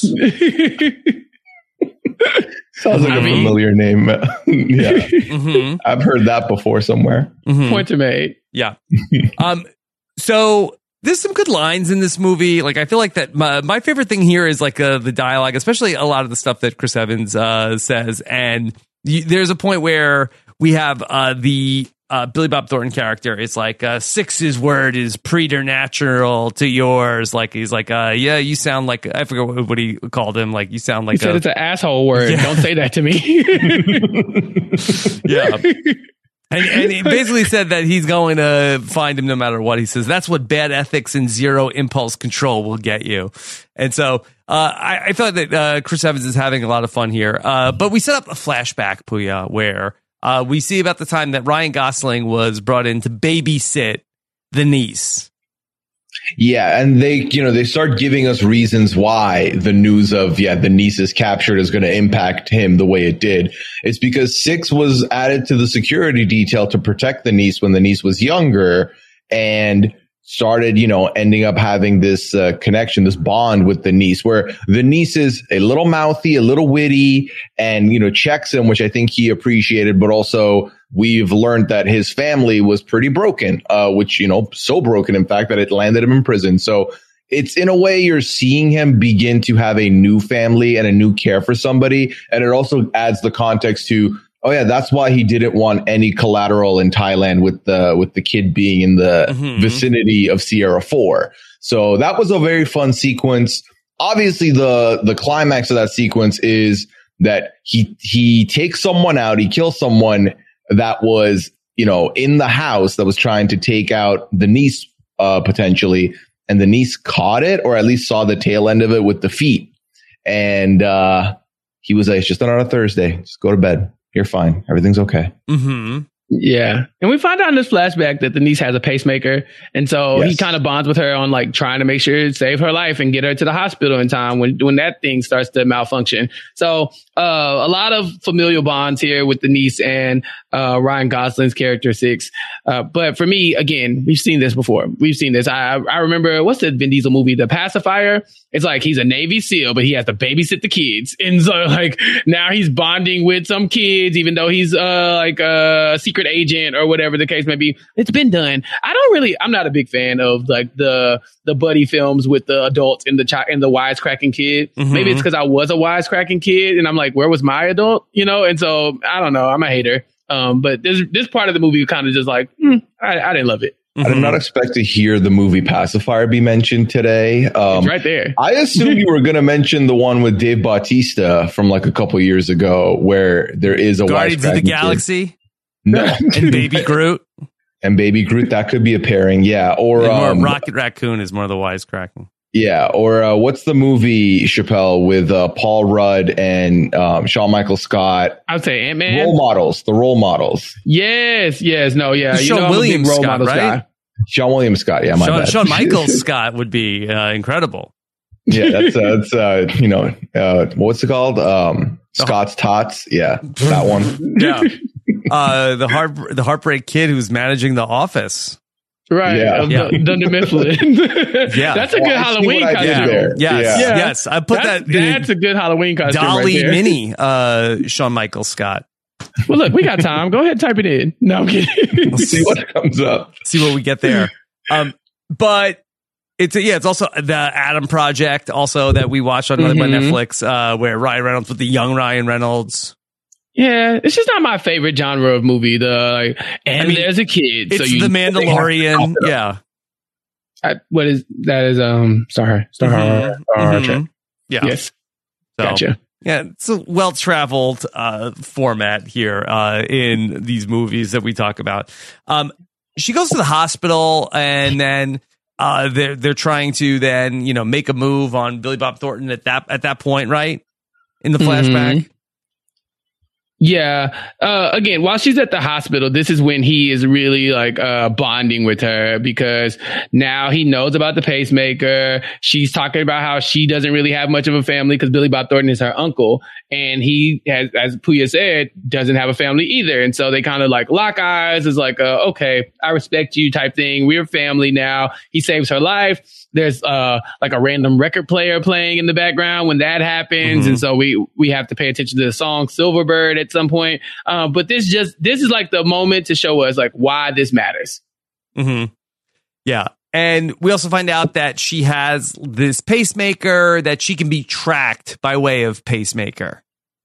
[SPEAKER 4] Sounds like a familiar name. Yeah. I've heard that before somewhere.
[SPEAKER 3] Pointer made.
[SPEAKER 2] Yeah. So there's some good lines in this movie. Like, I feel like that my favorite thing here is like the dialogue, especially a lot of the stuff that Chris Evans says. And there's a point where we have the Billy Bob Thornton character. It's like Six's word is preternatural to yours. Like, he's like, yeah, you sound like, I forget what he called him. Like, you sound like
[SPEAKER 3] he said it's an asshole word. Yeah. Don't say that to me.
[SPEAKER 2] Yeah. And he basically said that he's going to find him no matter what. He says that's what bad ethics and zero impulse control will get you. And so I thought that Chris Evans is having a lot of fun here. But we set up a flashback, Puya, where we see about the time that Ryan Gosling was brought in to babysit the niece.
[SPEAKER 4] Yeah, and they start giving us reasons why the news of the niece is captured is going to impact him the way it did. It's because Six was added to the security detail to protect the niece when the niece was younger, and started ending up having this connection, this bond with the niece, where the niece is a little mouthy, a little witty, and checks him, which I think he appreciated, but also we've learned that his family was pretty broken, which, so broken, in fact, that it landed him in prison. So it's, in a way, you're seeing him begin to have a new family and a new care for somebody. And it also adds the context to, oh yeah, that's why he didn't want any collateral in Thailand with the kid being in the vicinity of Sierra 4. So that was a very fun sequence. Obviously, the climax of that sequence is that he takes someone out, he kills someone that was, in the house that was trying to take out the niece, potentially. And the niece caught it, or at least saw the tail end of it with the feet. And, he was like, it's just another Thursday. Just go to bed. You're fine. Everything's okay.
[SPEAKER 2] Mm-hmm.
[SPEAKER 3] Yeah. And we find out in this flashback that the niece has a pacemaker. And so he kind of bonds with her on like trying to make sure to save her life and get her to the hospital in time when that thing starts to malfunction. So a lot of familial bonds here with the niece and Ryan Gosling's character Six. But for me, again, we've seen this before. We've seen this. I remember, what's the Vin Diesel movie, The Pacifier? It's like he's a Navy SEAL, but he has to babysit the kids. And so like now he's bonding with some kids, even though he's like a secret agent or whatever the case may be. It's been done. I'm not a big fan of like the buddy films with the adults and the wisecracking kid. Mm-hmm. Maybe it's because I was a wisecracking kid and I'm like, where was my adult? And so I don't know. I'm a hater. But this part of the movie kind of just like, I didn't love it.
[SPEAKER 4] I did not expect to hear the movie Pacifier be mentioned today.
[SPEAKER 3] It's right there.
[SPEAKER 4] I assumed you were going to mention the one with Dave Bautista from like a couple years ago, where there is a
[SPEAKER 2] Guardians of the Galaxy.
[SPEAKER 4] Kid. No,
[SPEAKER 2] and Baby Groot.
[SPEAKER 4] And Baby Groot, that could be a pairing, yeah. Or
[SPEAKER 2] Rocket Raccoon is more of the wisecracking.
[SPEAKER 4] Yeah, or what's the movie, Chappelle, with Paul Rudd and Shawn Michael Scott?
[SPEAKER 3] I would say Ant-Man.
[SPEAKER 4] The role models.
[SPEAKER 3] Yes, no, yeah.
[SPEAKER 2] Sean William Scott, right?
[SPEAKER 3] Guy.
[SPEAKER 4] Sean William Scott, yeah, my bad.
[SPEAKER 2] Shawn Michael Scott would be incredible.
[SPEAKER 4] Yeah, that's what's it called? Scott's Tots. Yeah, that one.
[SPEAKER 2] Yeah. The Heartbreak Kid who's managing The Office.
[SPEAKER 3] Right.
[SPEAKER 2] Yeah.
[SPEAKER 3] Dunder Mifflin.
[SPEAKER 2] Yeah.
[SPEAKER 3] That's a good Halloween costume.
[SPEAKER 2] There. Yes. I put
[SPEAKER 3] that's a good Halloween costume.
[SPEAKER 2] Dolly
[SPEAKER 3] right there.
[SPEAKER 2] Mini, Shawn Michael Scott.
[SPEAKER 3] Well, look, we got time. Go ahead and type it in. No, I'm kidding.
[SPEAKER 4] We'll see what comes up.
[SPEAKER 2] See what we get there. But it's also the Adam Project, also that we watched on Netflix, where Ryan Reynolds with the young Ryan Reynolds.
[SPEAKER 3] Yeah, it's just not my favorite genre of movie. There's a kid.
[SPEAKER 2] It's The Mandalorian. Yeah.
[SPEAKER 3] What is that? Is Star Trek.
[SPEAKER 2] Yeah.
[SPEAKER 3] Yes. So, gotcha.
[SPEAKER 2] Yeah, it's a well-traveled format here in these movies that we talk about. She goes to the hospital, and then they're trying to then make a move on Billy Bob Thornton at that point, right? In the flashback.
[SPEAKER 3] Yeah. Again, while she's at the hospital, this is when he is really like bonding with her, because now he knows about the pacemaker. She's talking about how she doesn't really have much of a family because Billy Bob Thornton is her uncle. And he has, as Puya said, doesn't have a family either. And so they kind of like lock eyes. Is like, okay, I respect you type thing. We're family now. He saves her life. There's like a random record player playing in the background when that happens. And so we have to pay attention to the song Silverbird at some point. But this is like the moment to show us like why this matters.
[SPEAKER 2] Yeah. And we also find out that she has this pacemaker that she can be tracked by way of pacemaker.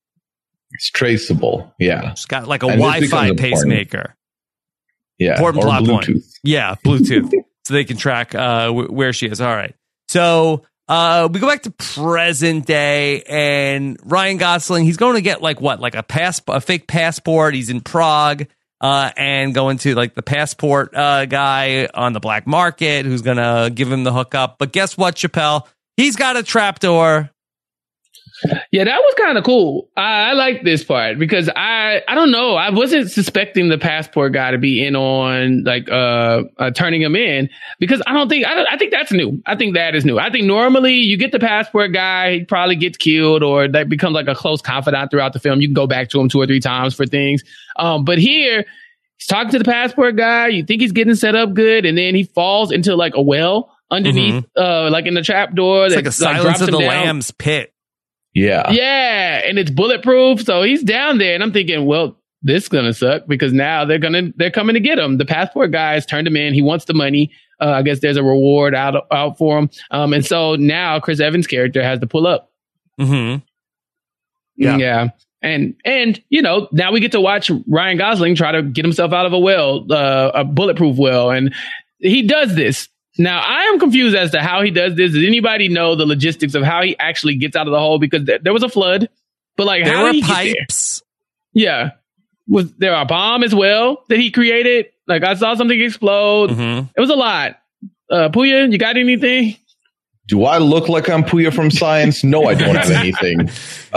[SPEAKER 4] It's traceable. Yeah.
[SPEAKER 2] She's got like a
[SPEAKER 4] And this
[SPEAKER 2] Wi-Fi
[SPEAKER 4] becomes
[SPEAKER 2] pacemaker.
[SPEAKER 4] Yeah.
[SPEAKER 2] Important
[SPEAKER 4] Or
[SPEAKER 2] plot
[SPEAKER 4] Bluetooth.
[SPEAKER 2] point. Yeah, Bluetooth. So they can track where she is. All right. So we go back to present day, and Ryan Gosling, he's going to get like a fake passport. He's in Prague. And going to like the passport guy on the black market who's going to give him the hookup. But guess what, Chappelle? He's got a trapdoor.
[SPEAKER 3] Yeah, that was kind of cool. I like this part because I don't know. I wasn't suspecting the passport guy to be in on like turning him in, because I think that's new. I think that is new. I think normally you get the passport guy, he probably gets killed, or that becomes like a close confidant throughout the film. You can go back to him 2 or 3 times for things. But here he's talking to the passport guy. You think he's getting set up good, and then he falls into like a well underneath, like in the trap door.
[SPEAKER 2] It's like a Silence of the Lambs pit.
[SPEAKER 4] Yeah.
[SPEAKER 3] Yeah. And it's bulletproof. So he's down there, and I'm thinking, well, this is going to suck, because now they're coming to get him. The passport guys turned him in. He wants the money. I guess there's a reward out for him. And so now Chris Evans' character has to pull up.
[SPEAKER 2] Mm-hmm.
[SPEAKER 3] Yeah. And you know, now we get to watch Ryan Gosling try to get himself out of a well, a bulletproof well. And he does this. Now, I am confused as to how he does this. Does anybody know the logistics of how he actually gets out of the hole? Because there was a flood, but like,
[SPEAKER 2] there
[SPEAKER 3] how
[SPEAKER 2] were
[SPEAKER 3] did he
[SPEAKER 2] pipes.
[SPEAKER 3] get there? Yeah. Was there a bomb as well that he created? Like, I saw something explode. It was a lot. Puya, you got anything?
[SPEAKER 4] Do I look like I'm Puya from Science? No, I don't have anything.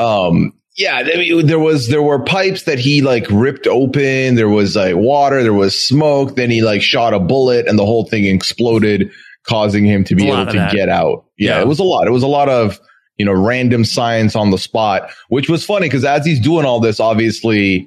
[SPEAKER 4] Yeah, I mean, there were pipes that he like ripped open. There was like water. There was smoke. Then he like shot a bullet, and the whole thing exploded, causing him to be able to get out. Yeah, it was a lot. It was a lot of, you know, random science on the spot, which was funny because as he's doing all this, obviously,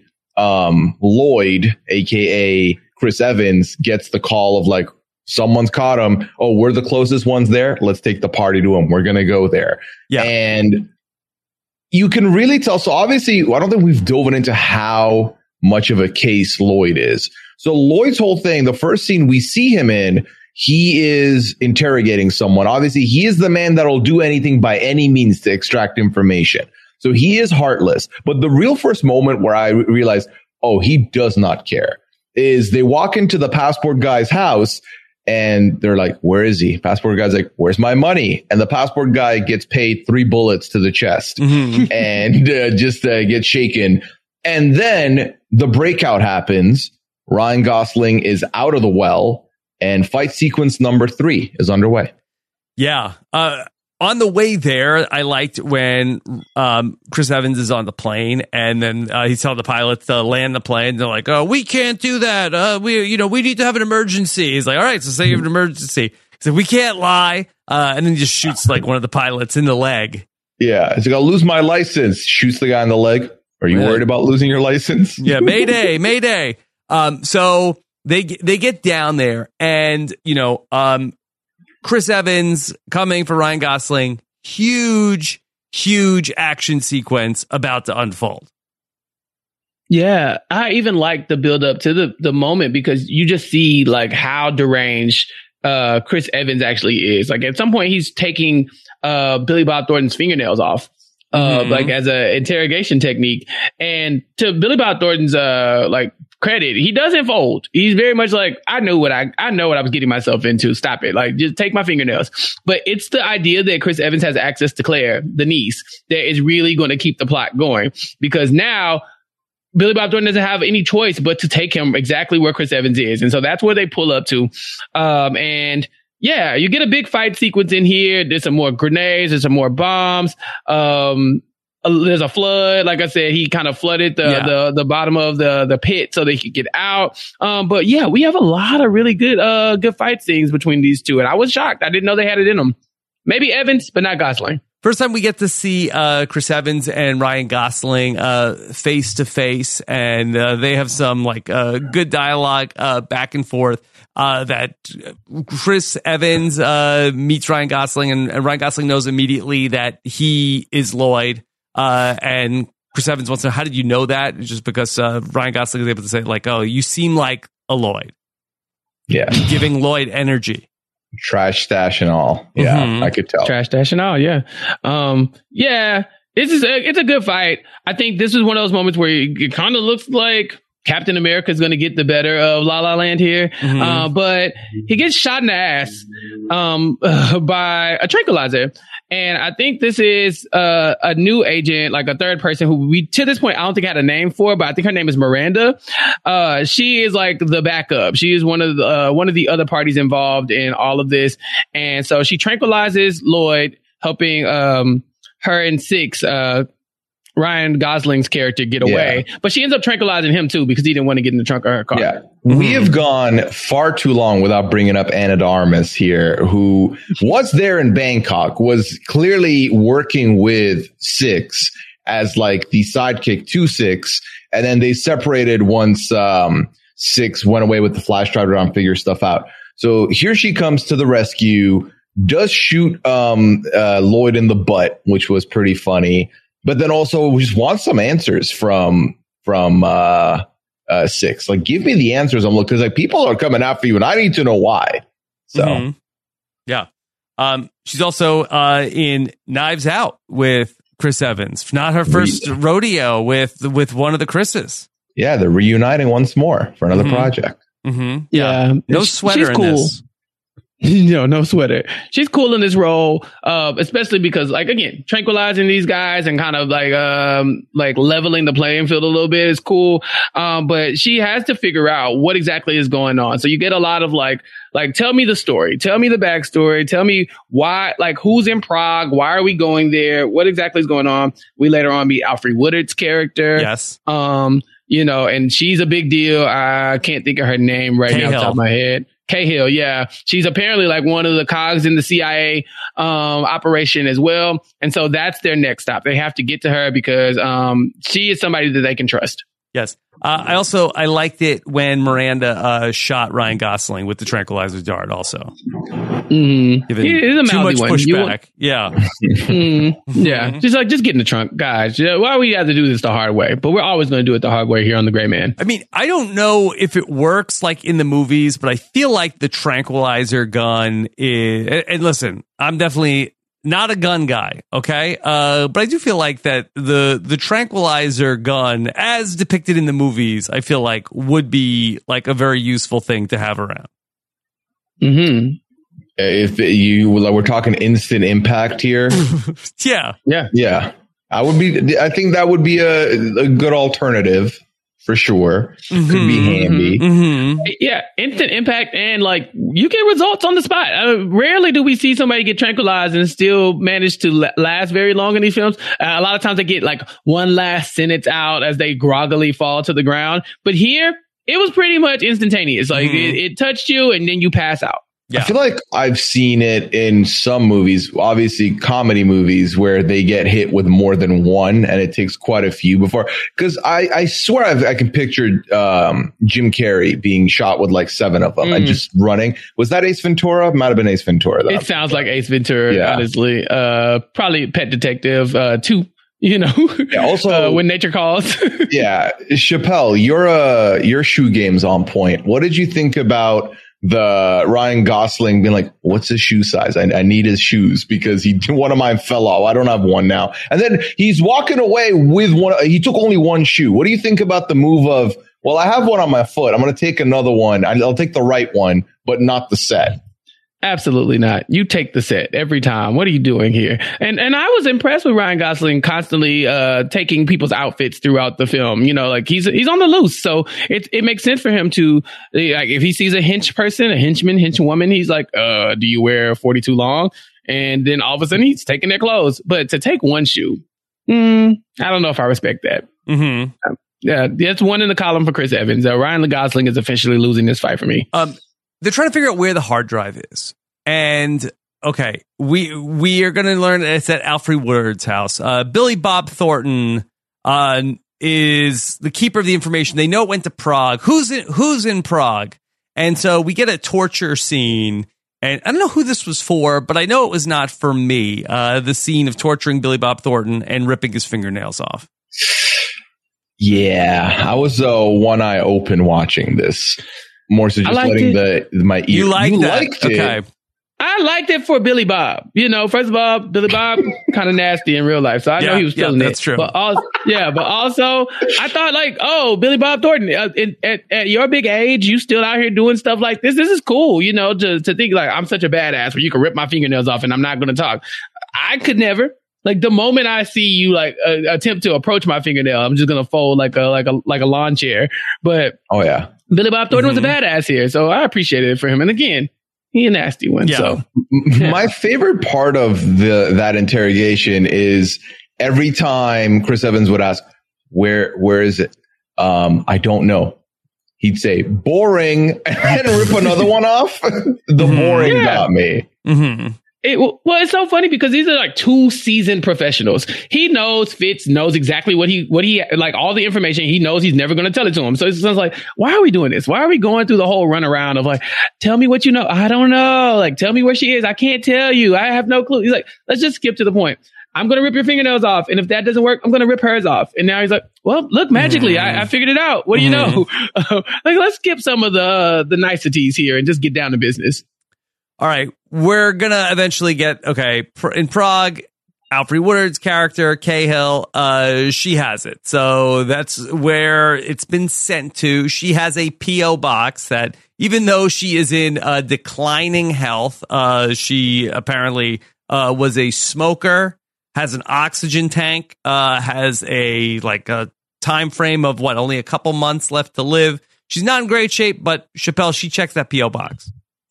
[SPEAKER 4] Lloyd, aka Chris Evans, gets the call of like, someone's caught him. Oh, we're the closest ones there. Let's take the party to him. We're gonna go there. Yeah, and you can really tell. So obviously, I don't think we've dove into how much of a case Lloyd is. So Lloyd's whole thing, the first scene we see him in, he is interrogating someone. Obviously, he is the man that'll do anything by any means to extract information. So he is heartless. But the real first moment where I realized, oh, he does not care, is they walk into the passport guy's house. And they're like, where is he? Passport guy's like, where's my money? And the passport guy gets paid 3 bullets to the chest and just gets shaken. And then the breakout happens. Ryan Gosling is out of the well, and fight sequence number 3 is underway.
[SPEAKER 2] Yeah. On the way there, I liked when Chris Evans is on the plane, and then he's telling the pilots to land the plane. They're like, "Oh, we can't do that. We need to have an emergency." He's like, "All right, so say you have an emergency." He's like, "We can't lie," and then he just shoots like one of the pilots in the leg.
[SPEAKER 4] Yeah, he's like, "I'll lose my license." Shoots the guy in the leg. Are you worried about losing your license?
[SPEAKER 2] Yeah, Mayday, Mayday. So they get down there, and you know, Chris Evans coming for Ryan Gosling. Huge action sequence about to unfold.
[SPEAKER 3] Yeah, I even like the build up to the moment, because you just see like how deranged Chris Evans actually is. Like at some point he's taking Billy Bob Thornton's fingernails off. Like as a interrogation technique. And to Billy Bob Thornton's like credit, he doesn't fold. He's very much like, I know what I was getting myself into. Stop it. Like, just take my fingernails. But it's the idea that Chris Evans has access to Claire, the niece, that is really going to keep the plot going, because now Billy Bob Thornton doesn't have any choice but to take him exactly where Chris Evans is. And so that's where they pull up to. And yeah, you get a big fight sequence in here. There's some more grenades. There's some more bombs. There's a flood. Like I said, he kind of flooded the bottom of the pit so they could get out. But yeah, we have a lot of really good fight scenes between these two. And I was shocked. I didn't know they had it in them. Maybe Evans, but not Gosling.
[SPEAKER 2] First time we get to see Chris Evans and Ryan Gosling face to face, and they have some like good dialogue back and forth. That Chris Evans meets Ryan Gosling, and Ryan Gosling knows immediately that he is Lloyd. And Chris Evans wants to know, how did you know that? Just because Ryan Gosling is able to say like, oh, you seem like a Lloyd.
[SPEAKER 4] Yeah,
[SPEAKER 2] giving Lloyd energy.
[SPEAKER 4] Trash stash and all. Yeah,
[SPEAKER 2] Mhm.
[SPEAKER 4] I could tell.
[SPEAKER 3] Trash dash and all, yeah. It's a good fight. I think this is one of those moments where it kind of looks like Captain America is going to get the better of La La Land here.
[SPEAKER 2] Mhm.
[SPEAKER 3] But he gets shot in the ass by a tranquilizer. And I think this is a new agent, like a third person who we, to this point, I don't think had a name for, but I think her name is Miranda. She is like the backup. She is one of the other parties involved in all of this. And so she tranquilizes Lloyd, helping her and Six, Ryan Gosling's character, get away. But she ends up tranquilizing him too because he didn't want to get in the trunk of her car.
[SPEAKER 4] Yeah. We have gone far too long without bringing up Anna de Armas here, who was there in Bangkok, was clearly working with Six as like the sidekick to Six. And then they separated once Six went away with the flash drive to figure stuff out. So here she comes to the rescue, does shoot Lloyd in the butt, which was pretty funny. But then also we just want some answers from Six. Like, give me the answers. I'm looking, because like people are coming after you, and I need to know why. So
[SPEAKER 2] yeah, she's also in Knives Out with Chris Evans. Not her first rodeo with one of the Chris's.
[SPEAKER 4] Yeah, they're reuniting once more for another project.
[SPEAKER 2] Yeah, no sweater
[SPEAKER 3] she's
[SPEAKER 2] in
[SPEAKER 3] cool.
[SPEAKER 2] this.
[SPEAKER 3] No sweater. She's cool in this role, especially because, like, again, tranquilizing these guys and kind of like leveling the playing field a little bit is cool. But she has to figure out what exactly is going on. So you get a lot of like, tell me the story, tell me the backstory, tell me why, like, who's in Prague, why are we going there, what exactly is going on. We later on meet Alfred Woodard's character.
[SPEAKER 2] Yes.
[SPEAKER 3] And she's a big deal. I can't think of her name right now off the top of my head. Cahill, yeah. She's apparently like one of the cogs in the CIA operation as well. And so that's their next stop. They have to get to her because she is somebody that they can trust.
[SPEAKER 2] Yes. I liked it when Miranda shot Ryan Gosling with the tranquilizer dart also.
[SPEAKER 3] He's a
[SPEAKER 2] too much
[SPEAKER 3] one.
[SPEAKER 2] pushback. Yeah.
[SPEAKER 3] Yeah. Just get in the trunk, guys. Why we have to do this the hard way? But we're always going to do it the hard way here on The Gray Man.
[SPEAKER 2] I mean, I don't know if it works like in the movies, but I feel like the tranquilizer gun is, and listen, I'm definitely not a gun guy, okay? But I do feel like that the tranquilizer gun, as depicted in the movies, I feel like would be like a very useful thing to have around.
[SPEAKER 4] If we're talking instant impact here.
[SPEAKER 2] Yeah.
[SPEAKER 4] I think that would be a good alternative. For sure. Could be handy.
[SPEAKER 3] Yeah, instant impact, and like you get results on the spot. Rarely do we see somebody get tranquilized and still manage to last very long in these films. A lot of times they get like one last sentence out as they groggily fall to the ground. But here, it was pretty much instantaneous. Like it touched you and then you pass out.
[SPEAKER 2] Yeah.
[SPEAKER 4] I feel like I've seen it in some movies, obviously comedy movies, where they get hit with more than one, and it takes quite a few before. Because I swear I can picture Jim Carrey being shot with like 7 of them and just running. Was that Ace Ventura? Might have been Ace Ventura, though.
[SPEAKER 3] It sounds like Ace Ventura, honestly. Probably Pet Detective 2. You know,
[SPEAKER 4] also
[SPEAKER 3] when nature calls.
[SPEAKER 4] Yeah, Chappelle, your shoe game's on point. What did you think about the Ryan Gosling being like, what's his shoe size? I need his shoes because one of mine fell off. I don't have one now. And then he's walking away with one. He took only one shoe. What do you think about the move of, well, I have one on my foot. I'm going to take another one. I'll take the right one, but not the set.
[SPEAKER 3] Absolutely not. You take the set every time. What are you doing here? And I was impressed with Ryan Gosling constantly taking people's outfits throughout the film. You know, like he's on the loose, so it makes sense for him to, like, if he sees a henchwoman, he's like, do you wear 42 long? And then all of a sudden he's taking their clothes. But to take one shoe, I don't know if I respect that. Yeah, that's one in the column for Chris Evans. Ryan Gosling is officially losing this fight for me.
[SPEAKER 2] They're trying to figure out where the hard drive is. And okay, we are going to learn it's at Alfred Woodard's house. Billy Bob Thornton is the keeper of the information. They know it went to Prague. Who's in Prague? And so we get a torture scene. And I don't know who this was for, but I know it was not for me. The scene of torturing Billy Bob Thornton and ripping his fingernails off.
[SPEAKER 4] Yeah, I was one eye open watching this. More so just letting my ear.
[SPEAKER 2] You liked it.
[SPEAKER 4] Okay.
[SPEAKER 3] I liked it for Billy Bob. You know, first of all, Billy Bob kind of nasty in real life, so I know he was feeling
[SPEAKER 2] that's
[SPEAKER 3] it.
[SPEAKER 2] true.
[SPEAKER 3] But also, I thought like, oh, Billy Bob Thornton, at your big age, you still out here doing stuff like this. This is cool, you know, to think like I'm such a badass where you can rip my fingernails off and I'm not going to talk. I could never. Like the moment I see you like attempt to approach my fingernail, I'm just gonna fold like a lawn chair. But
[SPEAKER 4] Oh yeah.
[SPEAKER 3] Billy Bob Thornton was a badass here, so I appreciated it for him. And again, he a nasty one.
[SPEAKER 2] Yeah.
[SPEAKER 3] So
[SPEAKER 4] My favorite part of that interrogation is every time Chris Evans would ask, where is it? I don't know. He'd say, boring, and rip another one off. The boring got me.
[SPEAKER 2] Mm-hmm.
[SPEAKER 3] It's so funny because these are like 2 seasoned professionals. He knows Fitz knows exactly what he like all the information. He knows he's never going to tell it to him. So it's like, why are we doing this? Why are we going through the whole runaround of like, tell me what you know? I don't know. Like, tell me where she is. I can't tell you. I have no clue. He's like, let's just skip to the point. I'm going to rip your fingernails off. And if that doesn't work, I'm going to rip hers off. And now he's like, well, look, magically, I figured it out. What do you know? Like, let's skip some of the niceties here and just get down to business.
[SPEAKER 2] All right, we're gonna eventually get in Prague. Alfre Woodard's character Cahill, she has it, so that's where it's been sent to. She has a PO box that, even though she is in declining health, she apparently was a smoker, has an oxygen tank, has a time frame of only a couple months left to live. She's not in great shape, but Chappelle, she checks that PO box.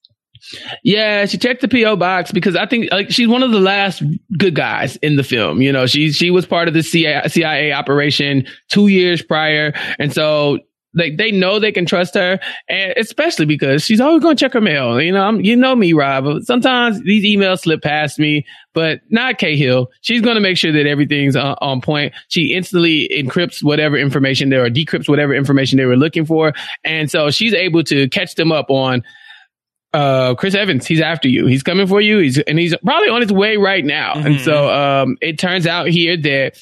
[SPEAKER 3] Yeah, she checked the PO box because I think she's one of the last good guys in the film. You know, she was part of the CIA operation 2 years prior, and so they know they can trust her, and especially because she's always going to check her mail. You know me, Rob. Sometimes these emails slip past me, but not Cahill. She's going to make sure that everything's on point. She instantly encrypts whatever information there or decrypts whatever information they were looking for, and so she's able to catch them up on. Chris Evans, he's after you. He's coming for you. He's probably on his way right now. Mm-hmm. And so, it turns out here that,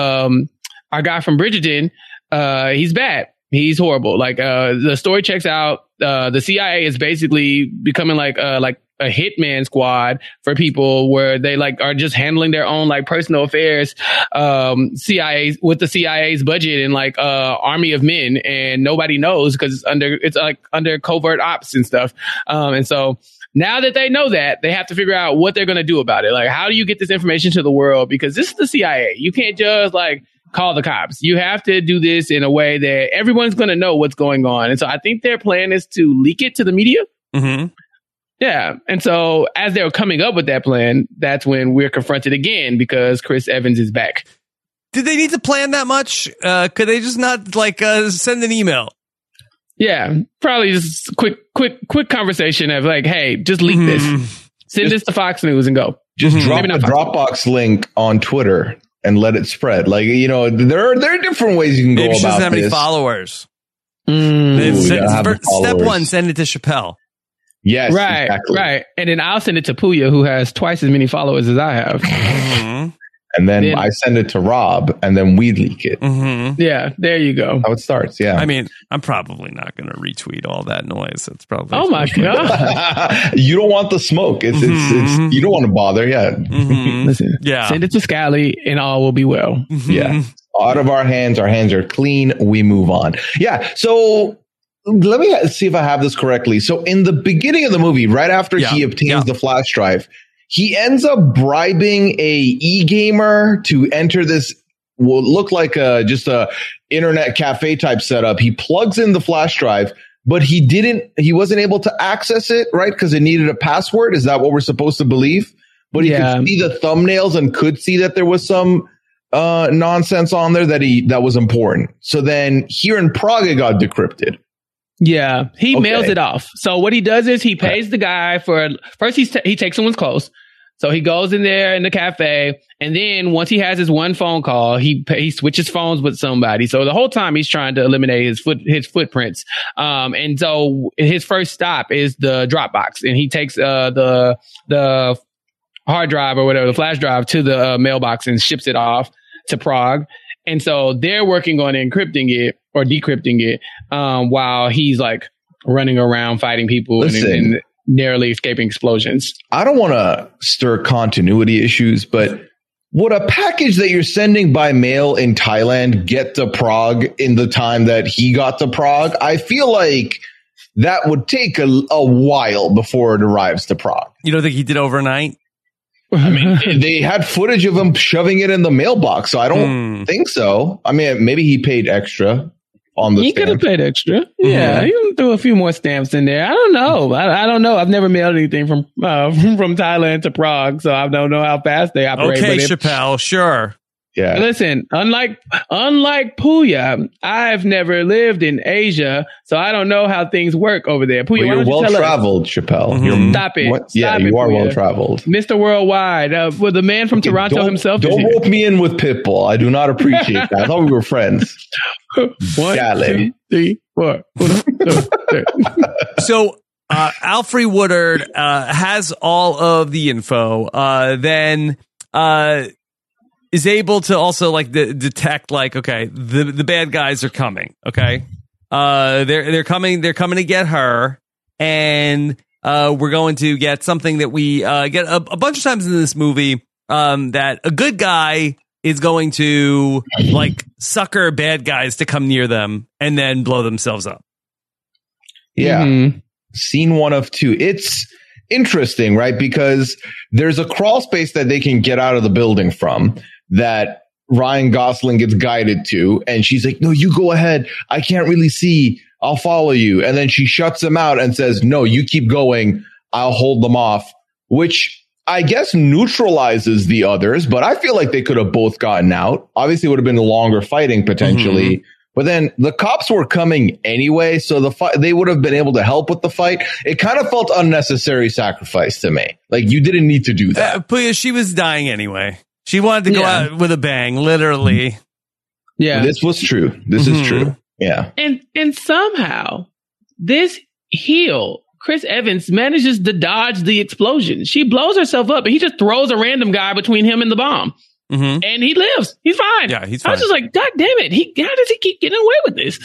[SPEAKER 3] our guy from Bridgerton, he's bad. He's horrible. Like, the story checks out. The CIA is basically becoming like a hitman squad for people where they are just handling their own personal affairs, with the CIA's budget and army of men, and nobody knows because it's under covert ops and stuff. And so now that they know that, they have to figure out what they're going to do about it. Like, how do you get this information to the world? Because this is the CIA. You can't just call the cops. You have to do this in a way that everyone's going to know what's going on. And so I think their plan is to leak it to the media.
[SPEAKER 2] Mm-hmm.
[SPEAKER 3] Yeah. And so as they were coming up with that plan, that's when we're confronted again because Chris Evans is back.
[SPEAKER 2] Did they need to plan that much? Could they just not send an email?
[SPEAKER 3] Yeah, probably just quick conversation of hey, just leak this. Send this to Fox News and go.
[SPEAKER 4] Just drop the Dropbox link on Twitter and let it spread. There are different ways you can go about this. Maybe she doesn't have any
[SPEAKER 2] followers.
[SPEAKER 4] Step
[SPEAKER 2] one, send it to Chappelle.
[SPEAKER 4] Yes,
[SPEAKER 3] right,
[SPEAKER 4] exactly.
[SPEAKER 3] Right. And then I'll send it to Puya, who has twice as many followers as I have.
[SPEAKER 2] Mm-hmm.
[SPEAKER 4] And then I send it to Rob, and then we leak it.
[SPEAKER 2] Mm-hmm.
[SPEAKER 3] Yeah, there you go.
[SPEAKER 4] How it starts, yeah.
[SPEAKER 2] I mean, I'm probably not going to retweet all that noise. It's probably...
[SPEAKER 3] Oh, my God.
[SPEAKER 4] You don't want the smoke. It's you don't want to bother, yeah.
[SPEAKER 2] Mm-hmm.
[SPEAKER 3] Listen,
[SPEAKER 2] yeah.
[SPEAKER 3] Send it to Scally, and all will be well.
[SPEAKER 2] Mm-hmm.
[SPEAKER 4] Yeah. Out of our hands are clean. We move on. Yeah, so... Let me see if I have this correctly. So in the beginning of the movie, right after he obtains the flash drive, he ends up bribing a e-gamer to enter this what looked like just a internet cafe type setup. He plugs in the flash drive, but he wasn't able to access it, right? Because it needed a password. Is that what we're supposed to believe? But he could see the thumbnails and could see that there was some nonsense on there that was important. So then here in Prague, it got decrypted.
[SPEAKER 3] Yeah, he mails it off. So what he does is he pays the guy first he takes someone's clothes. So he goes in there in the cafe, and then once he has his one phone call, he switches phones with somebody. So the whole time he's trying to eliminate his footprints. And so his first stop is the Dropbox, and he takes the hard drive or whatever, the flash drive, to the mailbox and ships it off to Prague. And so they're working on encrypting it or decrypting it while he's running around fighting people.
[SPEAKER 4] Listen,
[SPEAKER 3] narrowly escaping explosions.
[SPEAKER 4] I don't want to stir continuity issues, but would a package that you're sending by mail in Thailand get to Prague in the time that he got to Prague? I feel like that would take a while before it arrives to Prague.
[SPEAKER 2] You don't think he did overnight?
[SPEAKER 4] I mean, they had footage of him shoving it in the mailbox, so I don't think so. I mean, maybe he paid extra on the
[SPEAKER 3] He could have paid extra. Yeah, he threw a few more stamps in there. I don't know. I don't know. I've never mailed anything from Thailand to Prague, so I don't know how fast they operate.
[SPEAKER 2] Okay, Chappelle, sure.
[SPEAKER 4] Yeah.
[SPEAKER 3] Listen, unlike Puya, I've never lived in Asia, so I don't know how things work over there. Puya,
[SPEAKER 4] you're well traveled, Chappelle.
[SPEAKER 3] Stop it.
[SPEAKER 4] Yeah, you are well traveled.
[SPEAKER 3] Mr. Worldwide, well, the man from Toronto himself.
[SPEAKER 4] Don't rope me in with Pitbull. I do not appreciate that. I thought we were friends.
[SPEAKER 3] 1, 2, 3, 4.
[SPEAKER 2] So Alfre Woodard has all of the info. Then is able to also like detect like, okay, the bad guys are coming. Okay, they're coming to get her, and we're going to get something that we get a bunch of times in this movie. That a good guy is going to like sucker bad guys to come near them and then blow themselves up.
[SPEAKER 4] Yeah. Scene 1 of 2. It's interesting, right? Because there's a crawl space that they can get out of the building from that Ryan Gosling gets guided to. And she's like, no, you go ahead. I can't really see. I'll follow you. And then she shuts him out and says, no, you keep going. I'll hold them off, which I guess neutralizes the others. But I feel like they could have both gotten out. Obviously, it would have been longer fighting potentially. But then the cops were coming anyway, so they would have been able to help with the fight. It kind of felt unnecessary sacrifice to me. Like, you didn't need to do that.
[SPEAKER 2] Puya, she was dying anyway. She wanted to go out with a bang, literally.
[SPEAKER 3] Yeah.
[SPEAKER 4] This was true. This is true. Yeah.
[SPEAKER 3] And somehow this heel, Chris Evans, manages to dodge the explosion. She blows herself up and he just throws a random guy between him and the bomb. And he lives. He's fine.
[SPEAKER 2] Yeah, he's fine.
[SPEAKER 3] I was just like, God damn it. How does he keep getting away with this?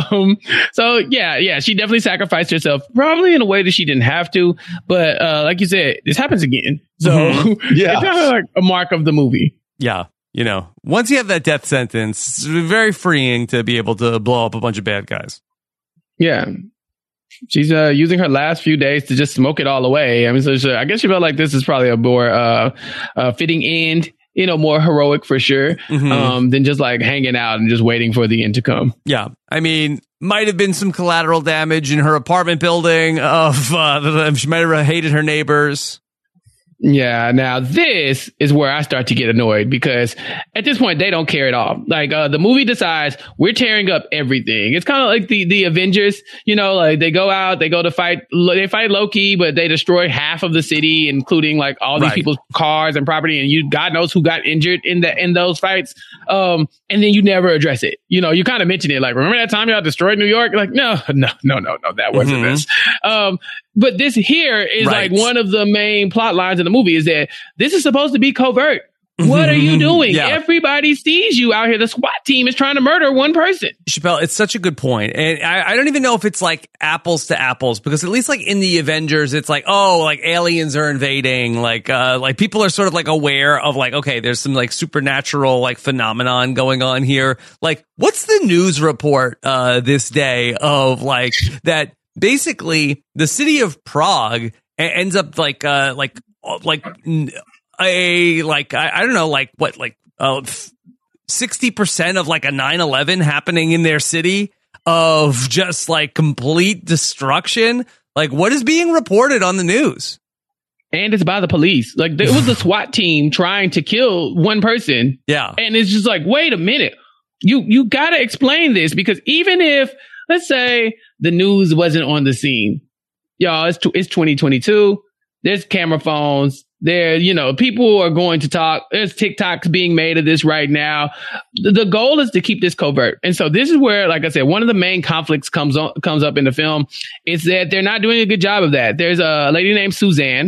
[SPEAKER 3] So yeah, she definitely sacrificed herself, probably in a way that she didn't have to. But like you said, this happens again. So
[SPEAKER 4] yeah,
[SPEAKER 3] it's kind of like a mark of the movie.
[SPEAKER 2] Yeah. You know, once you have that death sentence, it's very freeing to be able to blow up a bunch of bad guys.
[SPEAKER 3] Yeah. She's using her last few days to just smoke it all away. I mean, so I guess she felt like this is probably a more fitting end. You know, more heroic for sure, than just like hanging out and just waiting for the end to come.
[SPEAKER 2] Yeah. I mean, might have been some collateral damage in her apartment building of, she might have hated her neighbors.
[SPEAKER 3] Yeah, now this is where I start to get annoyed because at this point they don't care at all. Like the movie decides we're tearing up everything. It's kind of like the Avengers, you know, like they go out, they go to fight Loki, but they destroy half of the city, including like all these people's cars and property, and God knows who got injured in those fights. And then you never address it. You know, you kind of mention it, like, remember that time y'all destroyed New York? Like, no, that wasn't this. But this here is like one of the main plot lines in the movie is that this is supposed to be covert. What are you doing?
[SPEAKER 2] Yeah.
[SPEAKER 3] Everybody sees you out here. The SWAT team is trying to murder one person.
[SPEAKER 2] Chappelle, it's such a good point. And I don't even know if it's like apples to apples, because at least like in the Avengers, it's like, oh, like aliens are invading. Like people are sort of like aware of like, okay, there's some like supernatural like phenomenon going on here. Like, what's the news report this day of like that? Basically, the city of Prague ends up like I don't know, like what, like 60% of like a 9/11 happening in their city of just like complete destruction. Like, what is being reported on the news?
[SPEAKER 3] And it's by the police. Like, it was the SWAT team trying to kill one person. Yeah. And it's just like, wait a minute. You got to explain this, because even if, let's say, the news wasn't on the scene, y'all, it's 2022. There's camera phones. There, you know, people are going to talk. There's TikToks being made of this right now. The goal is to keep this covert. And so this is where, like I said, one of the main conflicts comes up in the film is that they're not doing a good job of that. There's a lady named Suzanne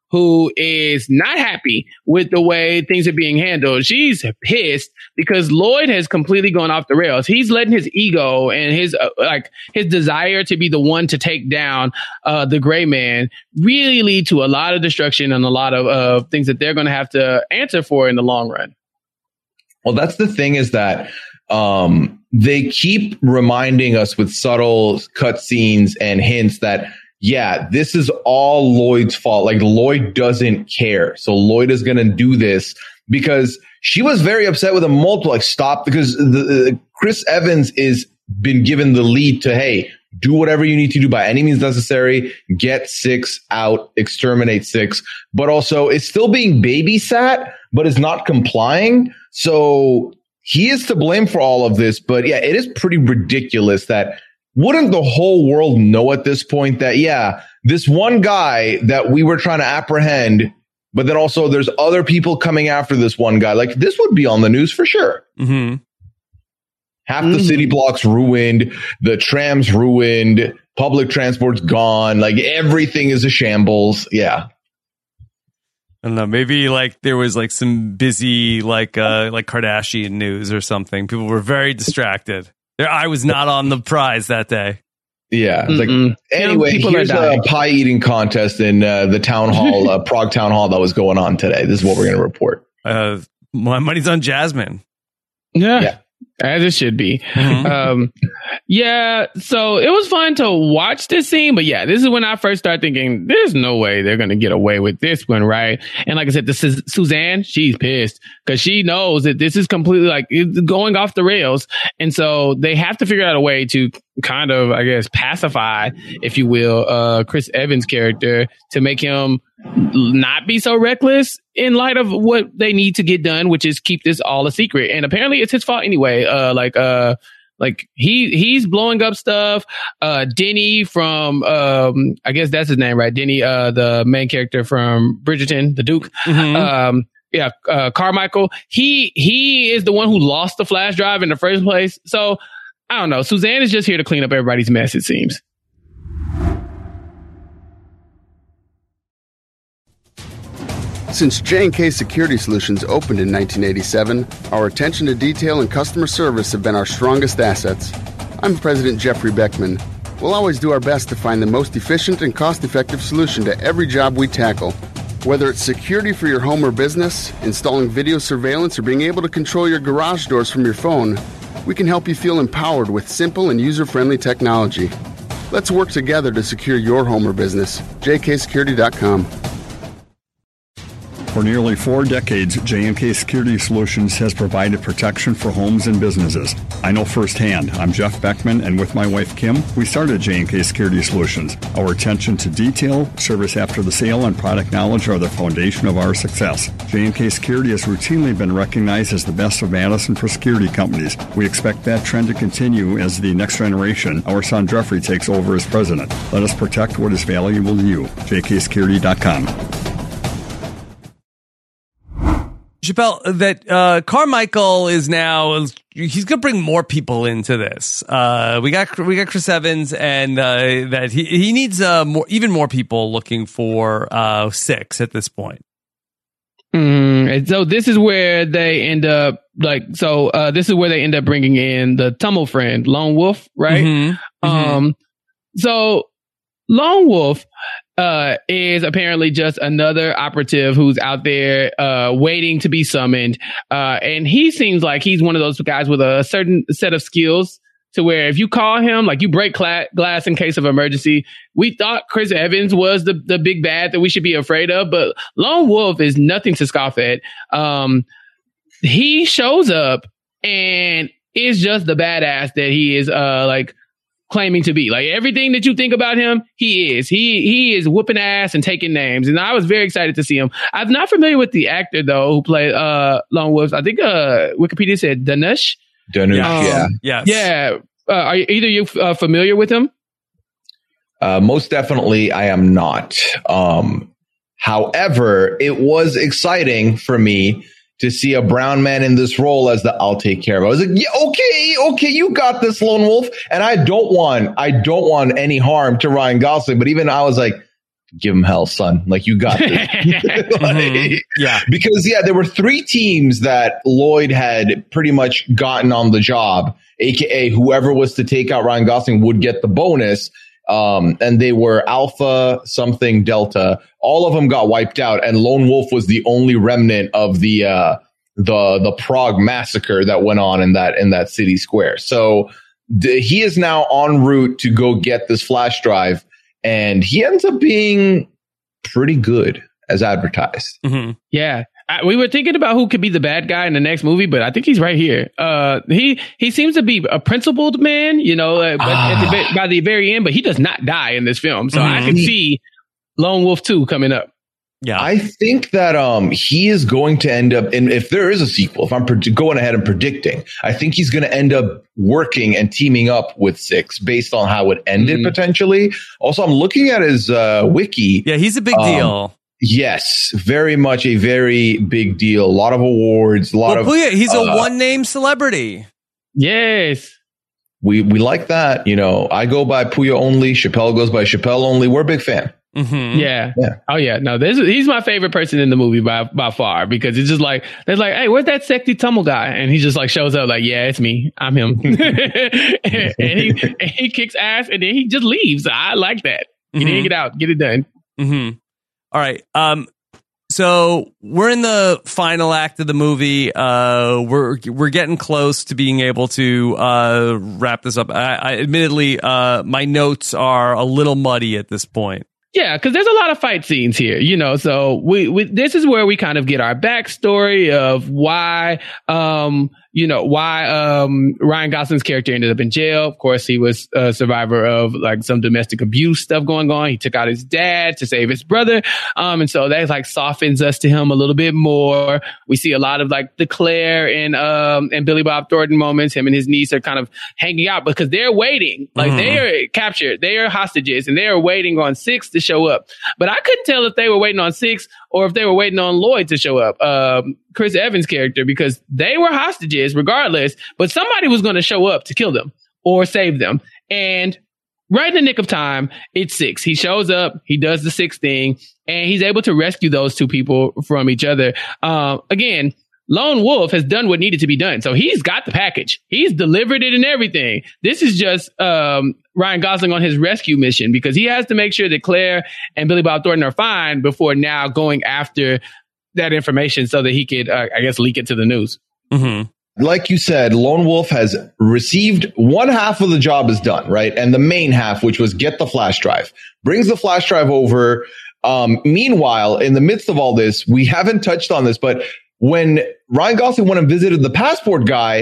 [SPEAKER 3] who is not happy with the way things are being handled. She's pissed because Lloyd has completely gone off the rails. He's letting his ego and his desire to be the one to take down the Gray Man really lead to a lot of destruction and a lot of things that they're going to have to answer for in the long run.
[SPEAKER 4] Well, that's the thing, is that they keep reminding us with subtle cutscenes and hints that, yeah, this is all Lloyd's fault. Like, Lloyd doesn't care. So Lloyd is going to do this because she was very upset with him multiple, like, stop, because Chris Evans is been given the lead to, hey, do whatever you need to do by any means necessary, get Six out, exterminate Six, but also it's still being babysat, but is not complying. So he is to blame for all of this. But yeah, it is pretty ridiculous that wouldn't the whole world know at this point that, yeah, this one guy that we were trying to apprehend, but then also there's other people coming after this one guy. Like, this would be on the news for sure.
[SPEAKER 2] Mm-hmm.
[SPEAKER 4] Half the city blocks ruined, the trams ruined, public transport's gone. Like, everything is a shambles. Yeah.
[SPEAKER 2] I don't know. Maybe like there was like some busy like Kardashian news or something. People were very distracted. I was not on the prize that day.
[SPEAKER 4] Yeah. Like, anyway, here's a pie eating contest in the town hall, Prague town hall that was going on today. This is what we're going to report.
[SPEAKER 2] My money's on Jasmine.
[SPEAKER 3] Yeah. As it should be. Yeah, so it was fun to watch this scene, but yeah, this is when I first started thinking, there's no way they're going to get away with this one, right? And like I said, this is Suzanne, she's pissed because she knows that this is completely like it's going off the rails. And so they have to figure out a way to kind of, I guess, pacify, if you will, Chris Evans' character to make him not be so reckless in light of what they need to get done, which is keep this all a secret. And apparently it's his fault anyway. Like he's blowing up stuff. Denny from, I guess that's his name, right? Denny, the main character from Bridgerton, the Duke. Carmichael. He is the one who lost the flash drive in the first place. So I don't know. Suzanne is just here to clean up everybody's mess, it seems.
[SPEAKER 5] Since J&K Security Solutions opened in 1987, our attention to detail and customer service have been our strongest assets. I'm President Jeffrey Beckman. We'll always do our best to find the most efficient and cost-effective solution to every job we tackle. Whether it's security for your home or business, installing video surveillance, or being able to control your garage doors from your phone, we can help you feel empowered with simple and user-friendly technology. Let's work together to secure your home or business. jksecurity.com.
[SPEAKER 6] For nearly 4 decades, J&K Security Solutions has provided protection for homes and businesses. I know firsthand. I'm Jeff Beckman, and with my wife, Kim, we started J&K Security Solutions. Our attention to detail, service after the sale, and product knowledge are the foundation of our success. J&K Security has routinely been recognized as the best of Madison for security companies. We expect that trend to continue as the next generation, our son Jeffrey, takes over as president. Let us protect what is valuable to you. jksecurity.com.
[SPEAKER 2] Chappelle, that Carmichael is now, he's going to bring more people into this. We got Chris Evans, and that he needs even more people looking for Six at this point.
[SPEAKER 3] And so this is where they end up this is where they end up bringing in the Tummel friend, Lone Wolf, right? So Lone Wolf is apparently just another operative who's out there waiting to be summoned. And he seems like he's one of those guys with a certain set of skills to where if you call him, like you break glass in case of emergency. We thought Chris Evans was the big bad that we should be afraid of, but Lone Wolf is nothing to scoff at. He shows up and is just the badass that he is claiming to be. Like everything that you think about him, he is. He is whooping ass and taking names. And I was very excited to see him. I'm not familiar with the actor though who played Lone Wolf. I think Wikipedia said Danush.
[SPEAKER 4] Yeah.
[SPEAKER 2] Yes.
[SPEAKER 3] Yeah. Are either you familiar with him?
[SPEAKER 4] Most definitely I am not. However, it was exciting for me to see a brown man in this role as the I'll take care of it. I was like, yeah, okay, you got this, Lone Wolf. And I don't want any harm to Ryan Gosling, but even I was like, give him hell, son. Like, you got this.
[SPEAKER 2] Yeah.
[SPEAKER 4] Because, there were 3 teams that Lloyd had pretty much gotten on the job, aka whoever was to take out Ryan Gosling would get the bonus. And they were Alpha, something, Delta. All of them got wiped out, and Lone Wolf was the only remnant of the Prague massacre that went on in that city square. So he is now en route to go get this flash drive. And he ends up being pretty good as advertised.
[SPEAKER 2] Mm-hmm.
[SPEAKER 3] Yeah. We were thinking about who could be the bad guy in the next movie, but I think he's right here. He seems to be a principled man, but by the very end, but he does not die in this film. So I can see Lone Wolf 2 coming up.
[SPEAKER 2] Yeah,
[SPEAKER 4] I think that he is going to end up, and if there is a sequel, if I'm going ahead and predicting, I think he's going to end up working and teaming up with 6 based on how it ended potentially. Also, I'm looking at his wiki.
[SPEAKER 2] Yeah, he's a big deal.
[SPEAKER 4] Yes, very much a very big deal. A lot of awards.
[SPEAKER 2] Puya, he's a one-name celebrity.
[SPEAKER 3] Yes.
[SPEAKER 4] We like that. I go by Puya only. Chappelle goes by Chappelle only. We're a big fan.
[SPEAKER 2] Mm-hmm.
[SPEAKER 3] Yeah. Oh yeah. No, he's my favorite person in the movie by far, because it's just like, they're like, hey, where's that sexy Tummel guy? And he just like shows up like, yeah, it's me. I'm him. and he kicks ass, and then he just leaves. I like that. He didn't get out, get it done.
[SPEAKER 2] Mm-hmm. All right. So we're in the final act of the movie. We're getting close to being able to wrap this up. I admittedly, my notes are a little muddy at this point.
[SPEAKER 3] Yeah, because there's a lot of fight scenes here, so we this is where we kind of get our backstory of why Ryan Gosling's character ended up in jail. Of course, he was a survivor of like some domestic abuse stuff going on. He took out his dad to save his brother. And so that like softens us to him a little bit more. We see a lot of like the Claire and Billy Bob Thornton moments. Him and his niece are kind of hanging out because they're waiting. Like they are captured. They are hostages, and they are waiting on 6 to show up. But I couldn't tell if they were waiting on 6 or if they were waiting on Lloyd to show up. Chris Evans' character, because they were hostages regardless, but somebody was going to show up to kill them or save them. And right in the nick of time, it's 6. He shows up, he does the 6 thing, and he's able to rescue those 2 people from each other. Again, Lone Wolf has done what needed to be done. So he's got the package. He's delivered it and everything. This is just Ryan Gosling on his rescue mission, because he has to make sure that Claire and Billy Bob Thornton are fine before now going after that information so that he could, leak it to the news.
[SPEAKER 2] Mm-hmm.
[SPEAKER 4] Like you said, Lone Wolf has received one half of the job is done, right? And the main half, which was get the flash drive, brings the flash drive over. Meanwhile, in the midst of all this, we haven't touched on this, but when Ryan Gosling went and visited the passport guy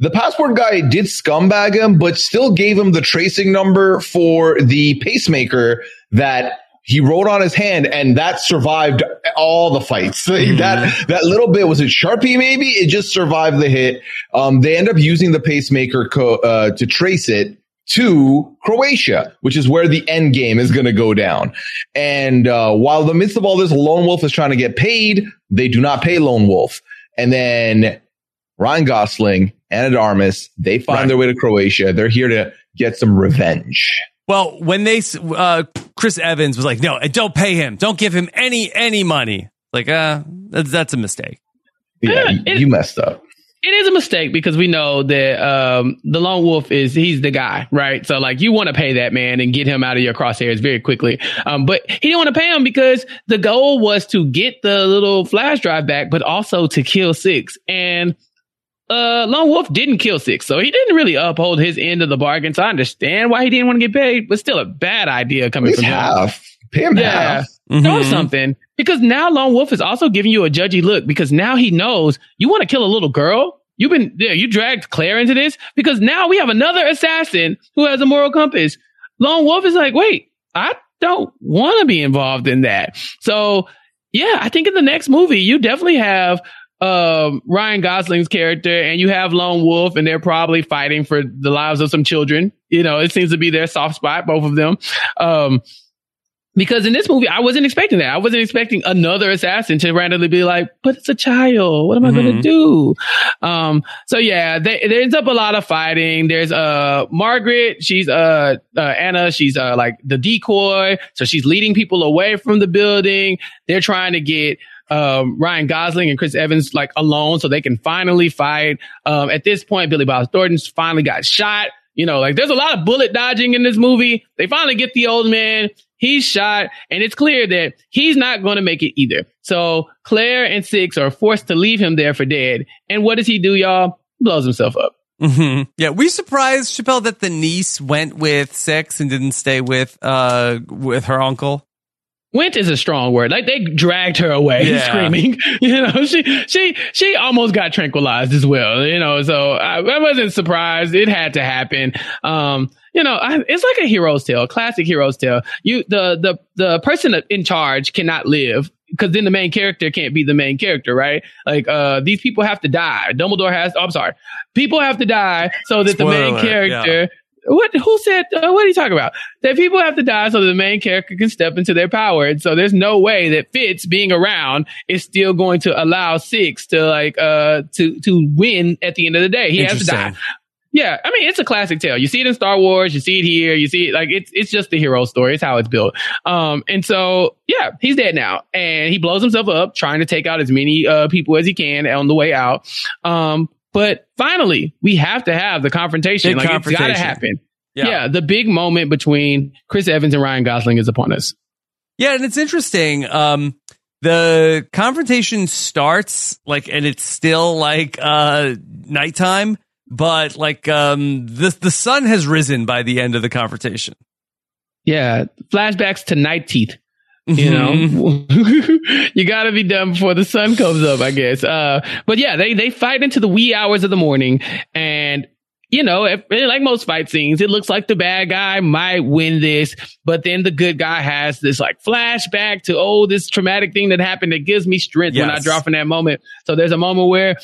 [SPEAKER 4] did scumbag him, but still gave him the tracing number for the pacemaker that he wrote on his hand, and that survived all the fights. That little bit, was it Sharpie maybe? It just survived the hit. They end up using the pacemaker to trace it to Croatia, which is where the end game is going to go down. And while in the midst of all this, Lone Wolf is trying to get paid, they do not pay Lone Wolf. And then Ryan Gosling, Ana de they find their way to Croatia. They're here to get some revenge.
[SPEAKER 2] Well, when Chris Evans was like, no, don't pay him. Don't give him any money. Like, that's a mistake.
[SPEAKER 4] Yeah, you messed up.
[SPEAKER 3] It is a mistake, because we know that the Lone Wolf he's the guy, right? So like, you want to pay that man and get him out of your crosshairs very quickly. But he didn't want to pay him because the goal was to get the little flash drive back, but also to kill 6. And Lone Wolf didn't kill 6, so he didn't really uphold his end of the bargain. So I understand why he didn't want to get paid, but still a bad idea coming from him.
[SPEAKER 4] Half. Pay him half.
[SPEAKER 3] Know something, because now Lone Wolf is also giving you a judgy look, because now he knows you want to kill a little girl. You dragged Claire into this, because now we have another assassin who has a moral compass. Lone Wolf is like, wait, I don't want to be involved in that. So yeah, I think in the next movie, you definitely have Ryan Gosling's character, and you have Lone Wolf, and they're probably fighting for the lives of some children. It seems to be their soft spot, both of them. Because in this movie, I wasn't expecting that. I wasn't expecting another assassin to randomly be like, but it's a child. What am I going to do? So yeah, there ends up a lot of fighting. There's, Margaret. She's, Anna. She's, like the decoy. So she's leading people away from the building. They're trying to get, Ryan Gosling and Chris Evans like alone so they can finally fight. At this point, Billy Bob Thornton's finally got shot. You know, like there's a lot of bullet dodging in this movie. They finally get the old man. He's shot, and it's clear that he's not going to make it either. So Claire and Six are forced to leave him there for dead. And what does he do, y'all? Blows himself up.
[SPEAKER 2] Mm-hmm. Yeah, we surprised, Chappelle, that the niece went with Six and didn't stay with her uncle.
[SPEAKER 3] Went is a strong word. Like they dragged her away screaming. You know, she almost got tranquilized as well. You know, so I wasn't surprised. It had to happen. You know, it's like a hero's tale, a classic hero's tale. The person in charge cannot live because then the main character can't be the main character, right? Like, these people have to die. Dumbledore people have to die so that the main character. Yeah. Who said, what are you talking about? That people have to die so the main character can step into their power. And so there's no way that Fitz being around is still going to allow Six to like, to win at the end of the day. He has to die. Yeah. I mean, it's a classic tale. You see it in Star Wars. You see it here. You see it like, it's just the hero story. It's how it's built. And so, yeah, he's dead now and he blows himself up trying to take out as many, people as he can on the way out. But finally, we have to have the confrontation. It's got to happen. Yeah, the big moment between Chris Evans and Ryan Gosling is upon us.
[SPEAKER 2] Yeah, and it's interesting. The confrontation starts like, and it's still like nighttime, but like the sun has risen by the end of the confrontation. Yeah,
[SPEAKER 3] flashbacks to Night Teeth. You know, you gotta be done before the sun comes up, I guess. But yeah, they fight into the wee hours of the morning and, you know, like most fight scenes, it looks like the bad guy might win this, but then the good guy has this like flashback to, this traumatic thing that happened that gives me strength when I drop in that moment. So there's a moment where,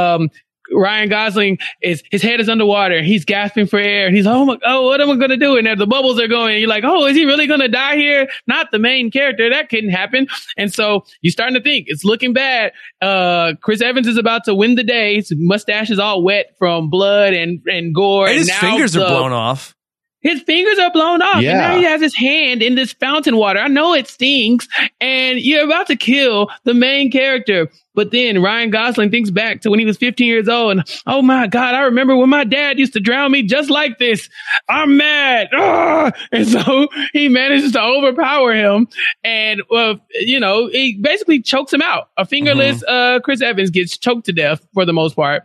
[SPEAKER 3] Ryan Gosling his head is underwater. He's gasping for air. And he's like, what am I going to do? And the bubbles are going. And you're like, is he really going to die here? Not the main character. That couldn't happen. And so you're starting to think it's looking bad. Chris Evans is about to win the day. His mustache is all wet from blood and gore.
[SPEAKER 2] And his fingers are blown off.
[SPEAKER 3] His fingers are blown off. Yeah. And now he has his hand in this fountain water. I know it stinks. And you're about to kill the main character. But then Ryan Gosling thinks back to when he was 15 years old. And, oh my God, I remember when my dad used to drown me just like this. I'm mad. And so he manages to overpower him. And, you know, he basically chokes him out. A fingerless Chris Evans gets choked to death for the most part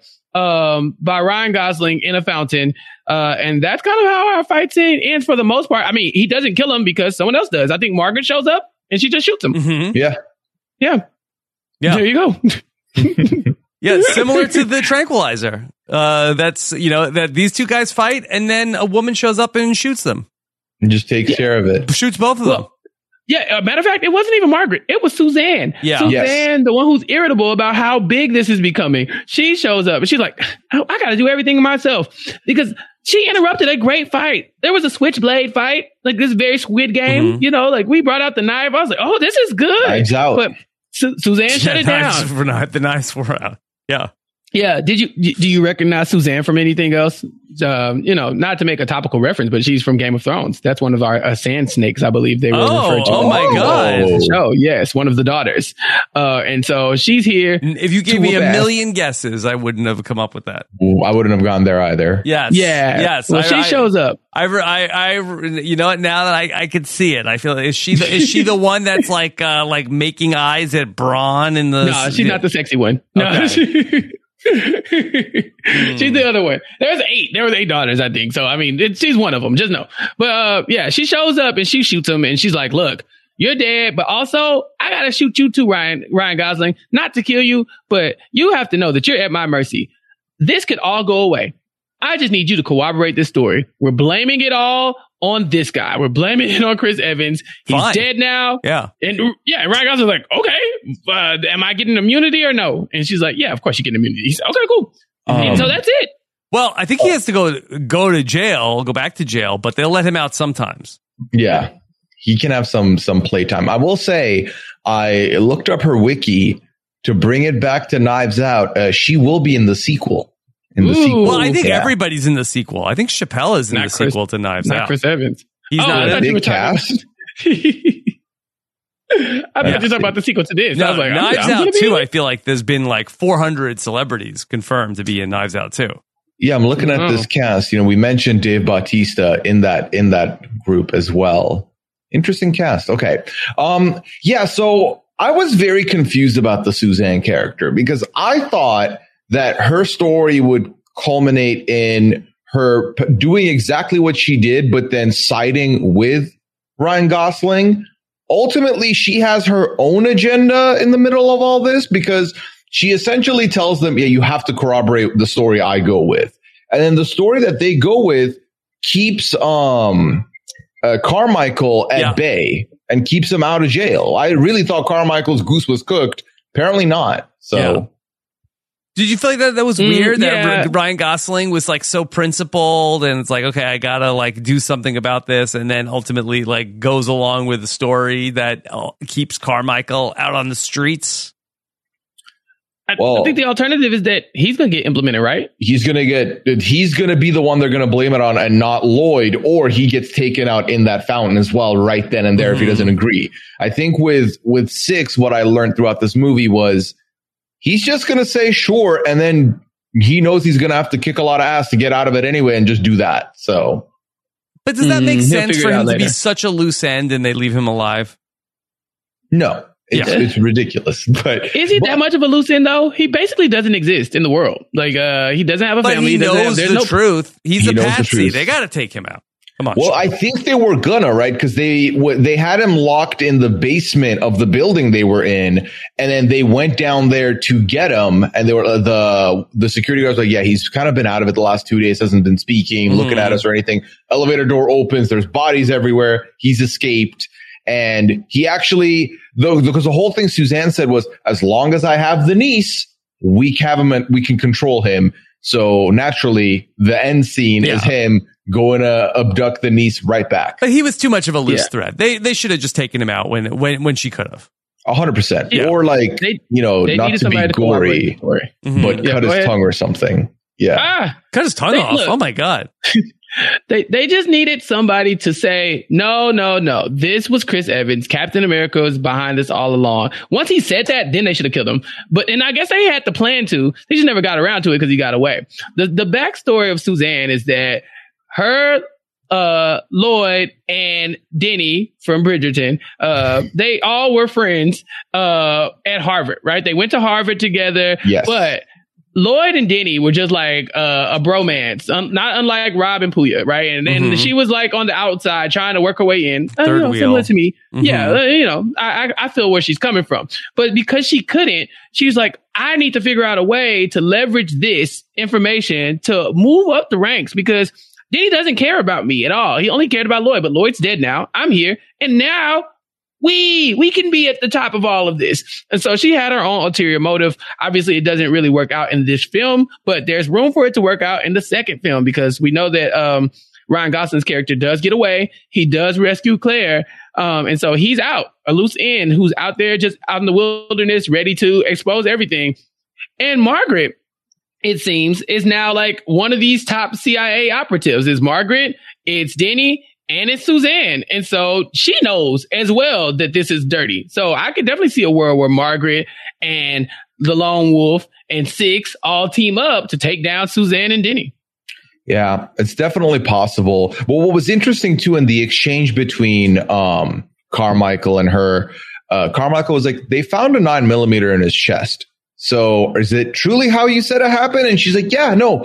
[SPEAKER 3] by Ryan Gosling in a fountain. And that's kind of how our fight scene ends for the most part. I mean, he doesn't kill him because someone else does. I think Margaret shows up and she just shoots him.
[SPEAKER 2] Mm-hmm.
[SPEAKER 3] Yeah. There you go.
[SPEAKER 2] Yeah, similar to the tranquilizer. That's, you know, that these two guys fight and then a woman shows up and shoots them.
[SPEAKER 4] And just takes care of it.
[SPEAKER 2] Shoots both of them.
[SPEAKER 3] Yeah, matter of fact, it wasn't even Margaret. It was Suzanne.
[SPEAKER 2] Yeah.
[SPEAKER 3] Suzanne, the one who's irritable about how big this is becoming. She shows up and she's like, I got to do everything myself because she interrupted a great fight. There was a switchblade fight, like this very Squid Game, you know, like we brought out the knife. I was like, this is good.
[SPEAKER 4] Knives out.
[SPEAKER 3] But Suzanne shut it down.
[SPEAKER 2] The knives were out. Yeah.
[SPEAKER 3] Yeah. Do you recognize Suzanne from anything else? You know, not to make a topical reference, but she's from Game of Thrones. That's one of our sand snakes, I believe they were referred to.
[SPEAKER 2] Oh my God.
[SPEAKER 3] Oh, yes. One of the daughters. And so she's here.
[SPEAKER 2] If you gave me a million guesses, I wouldn't have come up with that.
[SPEAKER 4] I wouldn't have gone there either.
[SPEAKER 2] Yes.
[SPEAKER 3] Yeah.
[SPEAKER 2] Yes.
[SPEAKER 3] Well, she shows up.
[SPEAKER 2] You know what? Now that I could see it, I feel is she the one that's like making eyes at Braun in the?
[SPEAKER 3] No, she's not the sexy one. No. Okay. She's the other one. There was 8 daughters, I think. So I mean, she's one of them. Just know. But yeah, she shows up and she shoots him, and she's like, "Look, you're dead, but also I gotta shoot you too, Ryan Gosling. Not to kill you, but you have to know that you're at my mercy. This could all go away. I just need you to corroborate this story. We're blaming it all on this guy. We're blaming it on Chris Evans. He's dead now.
[SPEAKER 2] Yeah.
[SPEAKER 3] And Ryan Gosling's like, okay, am I getting immunity or no? And she's like, yeah, of course you get immunity. He's like, okay, cool. And so that's it.
[SPEAKER 2] Well, I think he has to go to jail, go back to jail, but they'll let him out sometimes.
[SPEAKER 4] Yeah. he can have some playtime. I will say, I looked up her wiki to bring it back to Knives Out. She will be in the sequel.
[SPEAKER 2] Well, I think everybody's in the sequel. I think Chappelle is in the sequel to Knives Out.
[SPEAKER 3] Not Chris Evans.
[SPEAKER 2] He's not in
[SPEAKER 4] the big cast.
[SPEAKER 3] I thought you were talking about the sequel to this.
[SPEAKER 2] No,
[SPEAKER 3] I was like,
[SPEAKER 2] Knives Out 2, I feel like there's been like 400 celebrities confirmed to be in Knives Out 2.
[SPEAKER 4] Yeah, I'm looking at this cast. We mentioned Dave Bautista in that group as well. Interesting cast. Okay. So I was very confused about the Suzanne character because I thought that her story would culminate in her doing exactly what she did, but then siding with Ryan Gosling. Ultimately, she has her own agenda in the middle of all this because she essentially tells them, you have to corroborate the story I go with. And then the story that they go with keeps Carmichael at bay and keeps him out of jail. I really thought Carmichael's goose was cooked. Apparently not. So.
[SPEAKER 2] Did you feel like that was weird that Ryan Gosling was like so principled and it's like, okay, I gotta like do something about this, and then ultimately like goes along with the story that keeps Carmichael out on the streets?
[SPEAKER 3] I think the alternative is that he's going to get implemented, right?
[SPEAKER 4] He's going to be the one they're going to blame it on and not Lloyd, or he gets taken out in that fountain as well right then and there if he doesn't agree. I think with 6, what I learned throughout this movie was he's just going to say sure, and then he knows he's going to have to kick a lot of ass to get out of it anyway and just do that. So,
[SPEAKER 2] but does that make sense for him to be such a loose end and they leave him alive?
[SPEAKER 4] No. It's ridiculous. But
[SPEAKER 3] is he that much of a loose end though? He basically doesn't exist in the world. Like he doesn't have a family.
[SPEAKER 2] He knows the truth. He's a patsy. They got to take him out. Come on.
[SPEAKER 4] Well, I think they were gonna, right? Because they had him locked in the basement of the building they were in, and then they went down there to get him. And they were the security guards were like, yeah, he's kind of been out of it the last 2 days, hasn't been speaking, looking at us or anything. Elevator door opens. There's bodies everywhere. He's escaped. And he actually, because the whole thing Suzanne said was, as long as I have the niece, we can control him. So naturally, the end scene is him going to abduct the niece right back.
[SPEAKER 2] But he was too much of a loose thread. They should have just taken him out when she could have.
[SPEAKER 4] 100%. Yeah. Or like, not to be gory, but cut his tongue or something. Yeah.
[SPEAKER 2] Cut his tongue off. Oh my God.
[SPEAKER 3] They just needed somebody to say, no. This was Chris Evans. Captain America was behind this all along. Once he said that, then they should have killed him. And I guess they had the plan to. They just never got around to it because he got away. The backstory of Suzanne is that her, Lloyd and Denny from Bridgerton, they all were friends, at Harvard, right? They went to Harvard together.
[SPEAKER 4] Yes.
[SPEAKER 3] But Lloyd and Denny were just like a bromance, not unlike Rob and Puya, right? And then she was like on the outside trying to work her way in.
[SPEAKER 2] Third wheel.
[SPEAKER 3] Similar to me. Yeah, I feel where she's coming from. But because she couldn't, she was like, I need to figure out a way to leverage this information to move up the ranks because Denny doesn't care about me at all. He only cared about Lloyd, but Lloyd's dead now. I'm here. And now we can be at the top of all of this. And so she had her own ulterior motive. Obviously, it doesn't really work out in this film, but there's room for it to work out in the second film because we know that Ryan Gosling's character does get away. He does rescue Claire. And so he's out, a loose end who's out there just out in the wilderness, ready to expose everything. And Margaret, it seems, is now like one of these top CIA operatives. It's Margaret, it's Denny, and it's Suzanne. And so she knows as well that this is dirty. So I could definitely see a world where Margaret and the Lone Wolf and 6 all team up to take down Suzanne and Denny.
[SPEAKER 4] Yeah, it's definitely possible. But what was interesting too in the exchange between Carmichael and her, Carmichael was like, they found a 9mm in his chest. So is it truly how you said it happened? And she's like, yeah, no,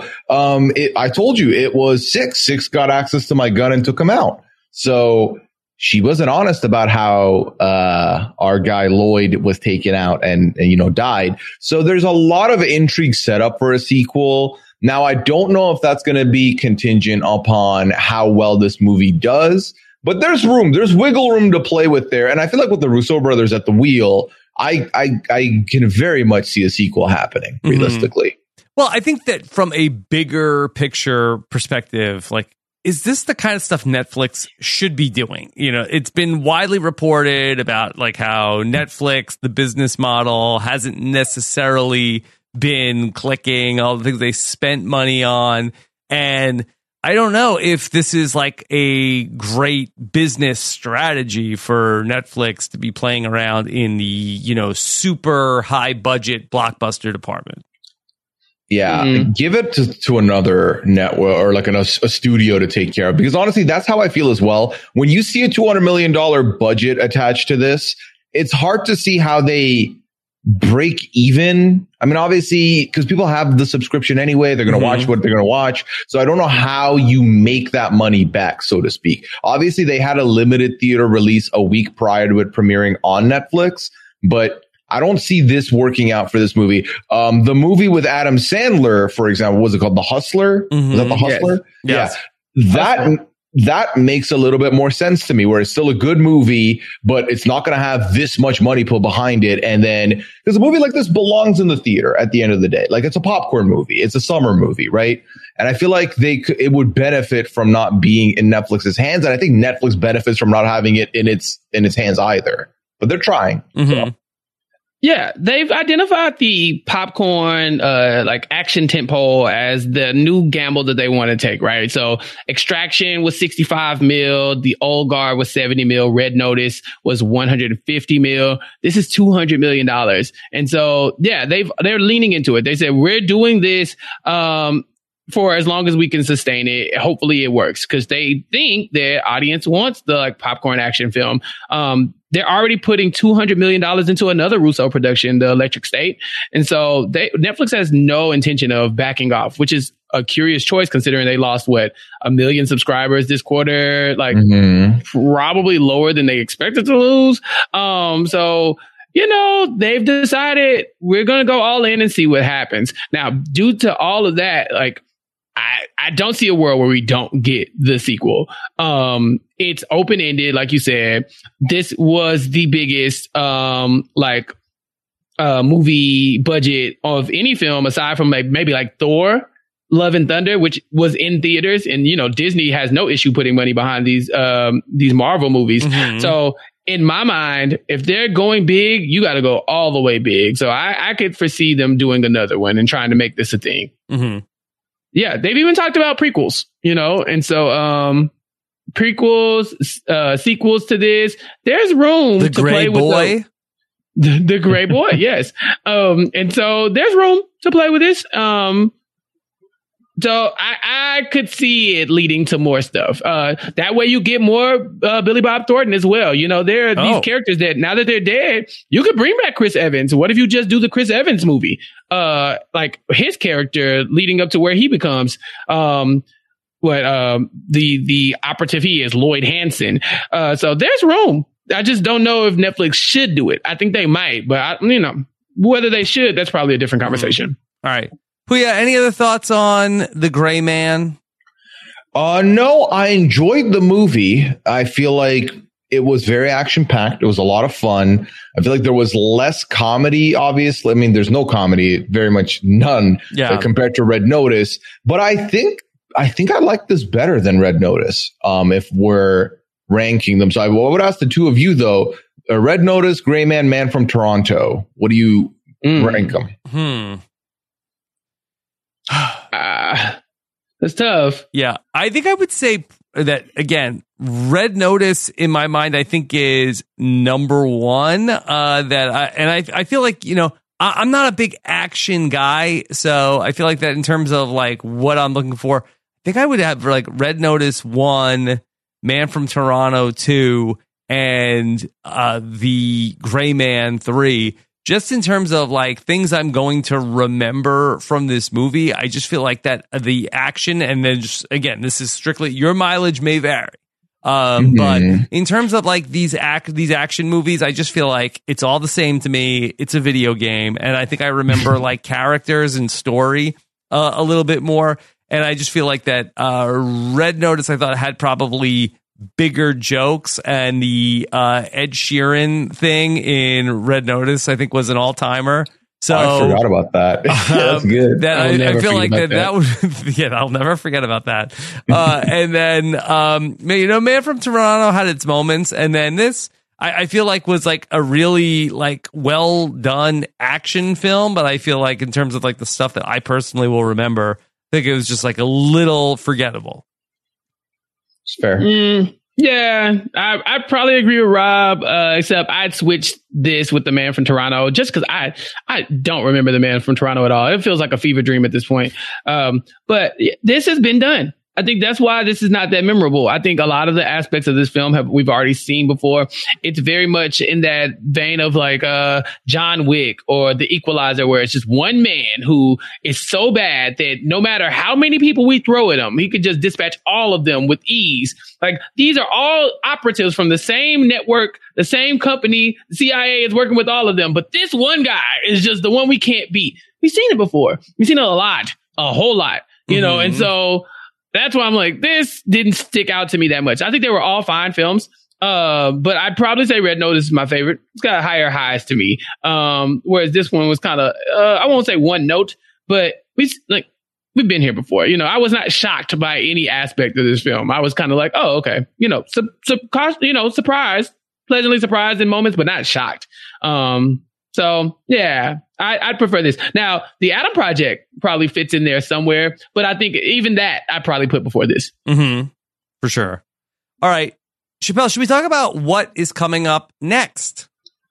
[SPEAKER 4] I told you it was 6. 6 got access to my gun and took him out. So she wasn't honest about how our guy Lloyd was taken out and died. So there's a lot of intrigue set up for a sequel. Now, I don't know if that's going to be contingent upon how well this movie does, but there's wiggle room to play with there. And I feel like with the Russo brothers at the wheel, I can very much see a sequel happening realistically.
[SPEAKER 2] Well, I think that from a bigger picture perspective, like is this the kind of stuff Netflix should be doing? You know, it's been widely reported about like how Netflix, the business model, hasn't necessarily been clicking, all the things they spent money on. And I don't know if this is like a great business strategy for Netflix to be playing around in the, you know, super high budget blockbuster department.
[SPEAKER 4] Yeah, give it to another network or like a studio to take care of. Because honestly, that's how I feel as well. When you see a $200 million budget attached to this, it's hard to see how they break even. I mean, obviously, because people have the subscription anyway, they're going to watch what they're going to watch. So I don't know how you make that money back, so to speak. Obviously, they had a limited theater release a week prior to it premiering on Netflix, but I don't see this working out for this movie. The movie with Adam Sandler, for example, was it called The Hustler? Was that The Hustler?
[SPEAKER 2] Yes.
[SPEAKER 4] Yeah. That makes a little bit more sense to me, where it's still a good movie, but it's not going to have this much money put behind it. And then, because a movie like this belongs in the theater at the end of the day. Like, it's a popcorn movie. It's a summer movie, right? And I feel like it would benefit from not being in Netflix's hands. And I think Netflix benefits from not having it in its hands either. But they're trying. So.
[SPEAKER 3] Yeah, they've identified the popcorn, like action tentpole as the new gamble that they want to take, right? So Extraction was 65 mil. The Old Guard was 70 mil. Red Notice was 150 mil. This is $200 million. And so, yeah, they're leaning into it. They said, we're doing this, for as long as we can sustain it. Hopefully it works, because they think their audience wants the like popcorn action film. They're already putting $200 million into another Russo production, The Electric State. And so Netflix has no intention of backing off, which is a curious choice considering they lost, 1 million subscribers this quarter, like probably lower than they expected to lose. So, you know, they've decided we're going to go all in and see what happens. Now, due to all of that, like, I don't see a world where we don't get the sequel. It's open-ended, like you said. This was the biggest, movie budget of any film aside from maybe like Thor, Love and Thunder, which was in theaters. And, you know, Disney has no issue putting money behind these Marvel movies. So in my mind, if they're going big, you got to go all the way big. So I could foresee them doing another one and trying to make this a thing. Yeah, they've even talked about prequels, you know, and so prequels, sequels to this. There's room to play with the Gray Boy, yes. And so there's room to play with this. So I could see it leading to more stuff. That way you get more Billy Bob Thornton as well. You know, there are these characters that now that they're dead, you could bring back Chris Evans. What if you just do the Chris Evans movie? Like his character leading up to where he becomes the operative he is, Lloyd Hansen. So there's room. I just don't know if Netflix should do it. I think they might, but whether they should, that's probably a different conversation.
[SPEAKER 2] All right. Puya, any other thoughts on The Gray Man?
[SPEAKER 4] No, I enjoyed the movie. I feel like it was very action-packed. It was a lot of fun. I feel like there was less comedy, obviously. I mean, there's no comedy, very much none compared to Red Notice. But I think I like this better than Red Notice, if we're ranking them. So I would ask the two of you, though, Red Notice, Gray Man, Man from Toronto. What do you rank them?
[SPEAKER 3] That's tough.
[SPEAKER 2] Yeah, I think I would say that again. Red Notice, in my mind, I think is number one. I feel like I'm not a big action guy, so I feel like that in terms of like what I'm looking for, I think I would have like Red Notice 1, Man from Toronto 2, and the Gray Man 3. Just in terms of like things I'm going to remember from this movie, I just feel like that the action, and then just again, this is strictly your mileage may vary. But in terms of like these action movies, I just feel like it's all the same to me. It's a video game, and I think I remember like characters and story a little bit more. And I just feel like that Red Notice, I thought had probably bigger jokes, and the Ed Sheeran thing in Red Notice, I think, was an all-timer. So
[SPEAKER 4] I forgot about that. That's good.
[SPEAKER 2] That I feel like that would, yeah, I'll never forget about that. And then, Man from Toronto had its moments, and then this, I feel like was like a really like well done action film, but I feel like in terms of like the stuff that I personally will remember, I think it was just like a little forgettable.
[SPEAKER 4] It's fair.
[SPEAKER 3] Yeah, I probably agree with Rob, except I'd switch this with The Man from Toronto just because I don't remember The Man from Toronto at all. It feels like a fever dream at this point. But this has been done. I think that's why this is not that memorable. I think a lot of the aspects of this film we've already seen before. It's very much in that vein of like John Wick or The Equalizer, where it's just one man who is so bad that no matter how many people we throw at him, he could just dispatch all of them with ease. Like, these are all operatives from the same network, the same company. The CIA is working with all of them, but this one guy is just the one we can't beat. We've seen it before. We've seen it a whole lot, you know, and so that's why I'm like, this didn't stick out to me that much. I think they were all fine films. But I'd probably say Red Notice is my favorite. It's got higher highs to me. Whereas this one was kind of, I won't say one note, but we've been here before. You know, I was not shocked by any aspect of this film. I was kind of like, oh, okay. You know, surprised, pleasantly surprised in moments, but not shocked. So yeah, I'd prefer this. Now, The Adam Project probably fits in there somewhere, but I think even that I'd probably put before this.
[SPEAKER 2] Mm-hmm. For sure. All right. Chappelle, should we talk about what is coming up next?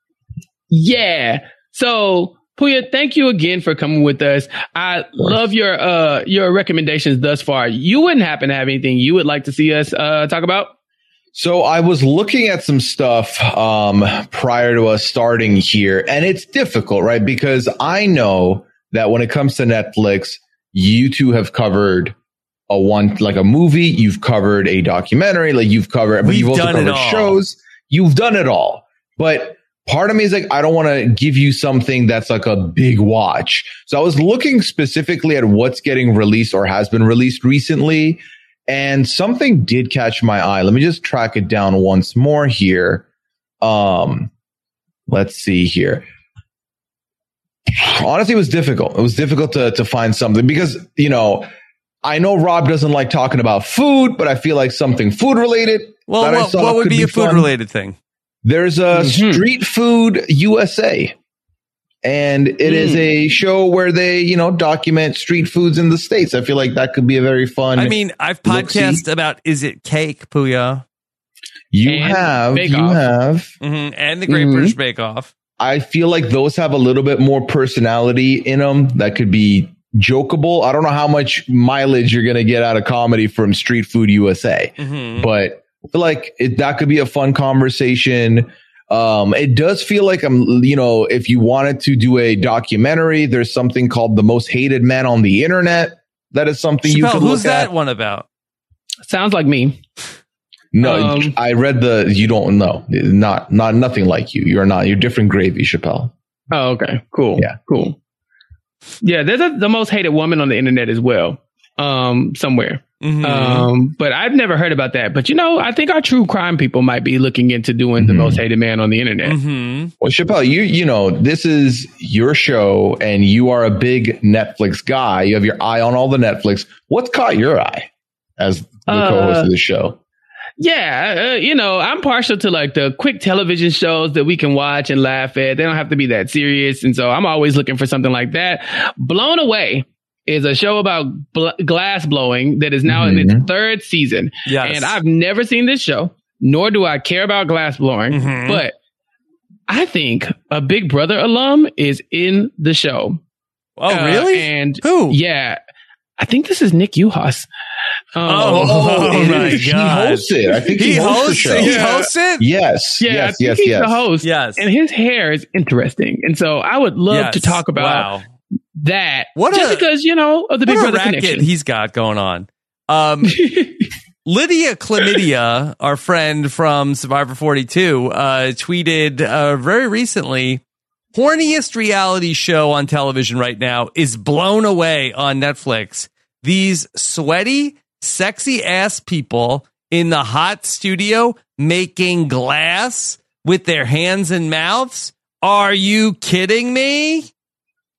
[SPEAKER 3] Yeah. So, Puya, thank you again for coming with us. I love your recommendations thus far. You wouldn't happen to have anything you would like to see us talk about?
[SPEAKER 4] So I was looking at some stuff prior to us starting here, and it's difficult, right? Because I know that when it comes to Netflix, you two have covered a movie, you've covered a documentary, like you've covered, but you've also covered shows. You've done it all. But part of me is like, I don't want to give you something that's like a big watch. So I was looking specifically at what's getting released or has been released recently. And something did catch my eye. Let me just track it down once more here. Let's see here. Honestly, it was difficult. It was difficult to find something because, you know, I know Rob doesn't like talking about food, but I feel like something food related.
[SPEAKER 2] Well, what would be a food related thing?
[SPEAKER 4] There's a Street Food USA. And it is a show where they, you know, document street foods in the States. I feel like that could be a very fun.
[SPEAKER 2] I mean, I've podcasted about Is It Cake, Puya?
[SPEAKER 4] You have.
[SPEAKER 2] And the Great British Bake Off.
[SPEAKER 4] I feel like those have a little bit more personality in them that could be jokeable. I don't know how much mileage you're going to get out of comedy from Street Food USA, but I feel like that could be a fun conversation. It does feel like if you wanted to do a documentary, there's something called The Most Hated Man on the Internet. That is something
[SPEAKER 2] Chappelle,
[SPEAKER 4] you could look at.
[SPEAKER 2] Who's that one about?
[SPEAKER 3] Sounds like me.
[SPEAKER 4] No, I read you don't know. Not nothing like you. You're different gravy, Chappelle.
[SPEAKER 3] Oh, okay. Cool.
[SPEAKER 4] Yeah.
[SPEAKER 3] Cool. Yeah. There's The Most Hated Woman on the Internet as well. Somewhere. But I've never heard about that. But, you know, I think our true crime people might be looking into doing The Most Hated Man on the Internet.
[SPEAKER 4] Well, Chappelle, you know, this is your show and you are a big Netflix guy. You have your eye on all the Netflix. What's caught your eye as the co-host of the show?
[SPEAKER 3] Yeah, you know, I'm partial to like the quick television shows that we can watch and laugh at. They don't have to be that serious. And so I'm always looking for something like that. Blown Away is a show about glass blowing that is now in its third season. Yes. And I've never seen this show, nor do I care about glass blowing. But I think a Big Brother alum is in the show.
[SPEAKER 2] Oh, really?
[SPEAKER 3] And
[SPEAKER 2] who?
[SPEAKER 3] Yeah. I think this is Nick Uhas.
[SPEAKER 2] Oh my God.
[SPEAKER 4] He hosts it. I think he hosts the show.
[SPEAKER 2] He hosts it?
[SPEAKER 4] Yes.
[SPEAKER 3] Yeah,
[SPEAKER 4] yes.
[SPEAKER 3] He's the host.
[SPEAKER 2] Yes.
[SPEAKER 3] And his hair is interesting. And so I would love to talk about that. Because, you know, of the Big Brother connection
[SPEAKER 2] he's got going on. Lydia Chlamydia, our friend from Survivor 42, tweeted very recently, horniest reality show on television right now is Blown Away on Netflix. These sweaty, sexy ass people in the hot studio making glass with their hands and mouths. Are you kidding me?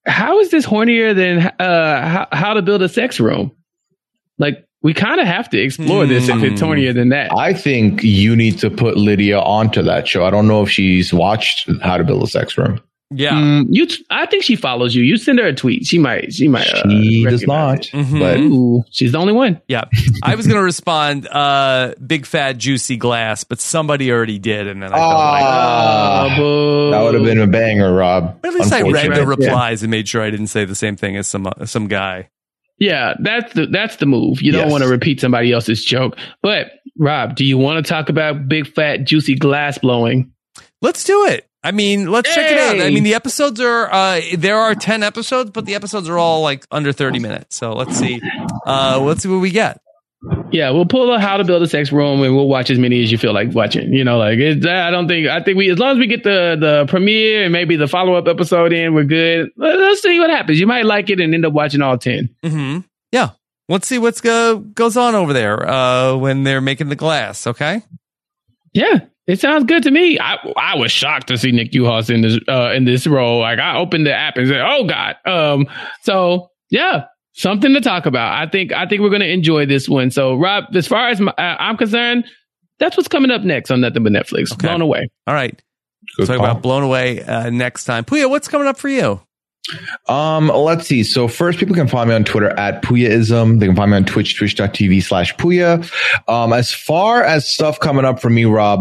[SPEAKER 3] how is this hornier than How to Build a Sex Room? Like, we kind of have to explore this if it's hornier than that.
[SPEAKER 4] I think you need to put Lydia onto that show. I don't know if she's watched How to Build a Sex Room.
[SPEAKER 2] Yeah.
[SPEAKER 3] I think she follows you. You send her a tweet. She might. She
[SPEAKER 4] does not. But
[SPEAKER 3] ooh, she's the only one.
[SPEAKER 2] Yeah. I was going to respond, big fat juicy glass, but somebody already did. And then I felt
[SPEAKER 3] boo.
[SPEAKER 4] That would have been a banger, Rob.
[SPEAKER 2] but at least I read the replies and made sure I didn't say the same thing as some guy.
[SPEAKER 3] Yeah, that's the move. You don't want to repeat somebody else's joke. But Rob, do you want to talk about big fat juicy glass blowing?
[SPEAKER 2] Let's do it. I mean, let's check it out. I mean, the episodes are there are 10 episodes, but the episodes are all like under 30 minutes. So let's see what we get.
[SPEAKER 3] Yeah, we'll pull a How to Build a Sex Room and we'll watch as many as you feel like watching. You know, like I think we, as long as we get the premiere and maybe the follow-up episode in, we're good. Let's see what happens. You might like it and end up watching all 10.
[SPEAKER 2] Mm-hmm. Yeah. Let's see what's goes on over there when they're making the glass. Okay.
[SPEAKER 3] Yeah. It sounds good to me. I was shocked to see Nick Uhas in this role. Like, I opened the app and said, "Oh God!" So yeah, something to talk about. I think we're going to enjoy this one. So Rob, as far as I'm concerned, that's what's coming up next on Nothing But Netflix. Okay. Blown Away.
[SPEAKER 2] All right, let's talk about Blown Away next time. Puya, what's coming up for you?
[SPEAKER 4] Let's see. So first, people can find me on Twitter at Puyaism. They can find me on Twitch, twitch.tv/Puya. As far as stuff coming up for me, Rob,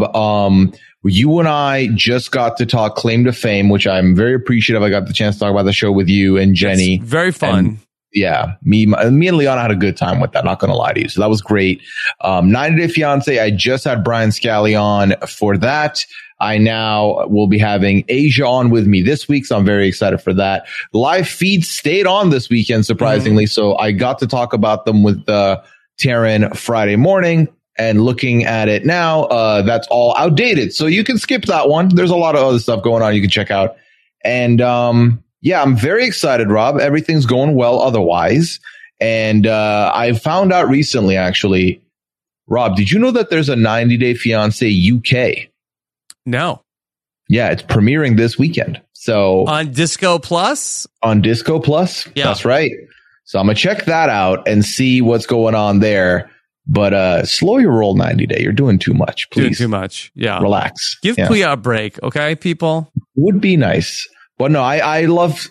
[SPEAKER 4] you and I just got to talk Claim to Fame, which I'm very appreciative. I got the chance to talk about the show with you and Jenny.
[SPEAKER 2] It's very fun.
[SPEAKER 4] And yeah, me and Liana had a good time with that. Not going to lie to you. So that was great. 90 Day Fiance. I just had Brian Scally on for that. I now will be having Asia on with me this week, so I'm very excited for that. Live feeds stayed on this weekend, surprisingly, so I got to talk about them with Taryn Friday morning. And looking at it now, that's all outdated, so you can skip that one. There's a lot of other stuff going on you can check out. And yeah, I'm very excited, Rob. Everything's going well otherwise. And I found out recently, actually, Rob, did you know that there's a 90 Day Fiance UK?
[SPEAKER 2] No.
[SPEAKER 4] Yeah, it's premiering this weekend. So
[SPEAKER 2] on Disco Plus?
[SPEAKER 4] On Disco Plus. Yeah. That's right. So I'm going to check that out and see what's going on there. But slow your roll, 90 Day. You're doing too much. Please.
[SPEAKER 2] Doing too much. Yeah.
[SPEAKER 4] Relax.
[SPEAKER 2] Give Puya a break, okay, people?
[SPEAKER 4] Would be nice. But no, I love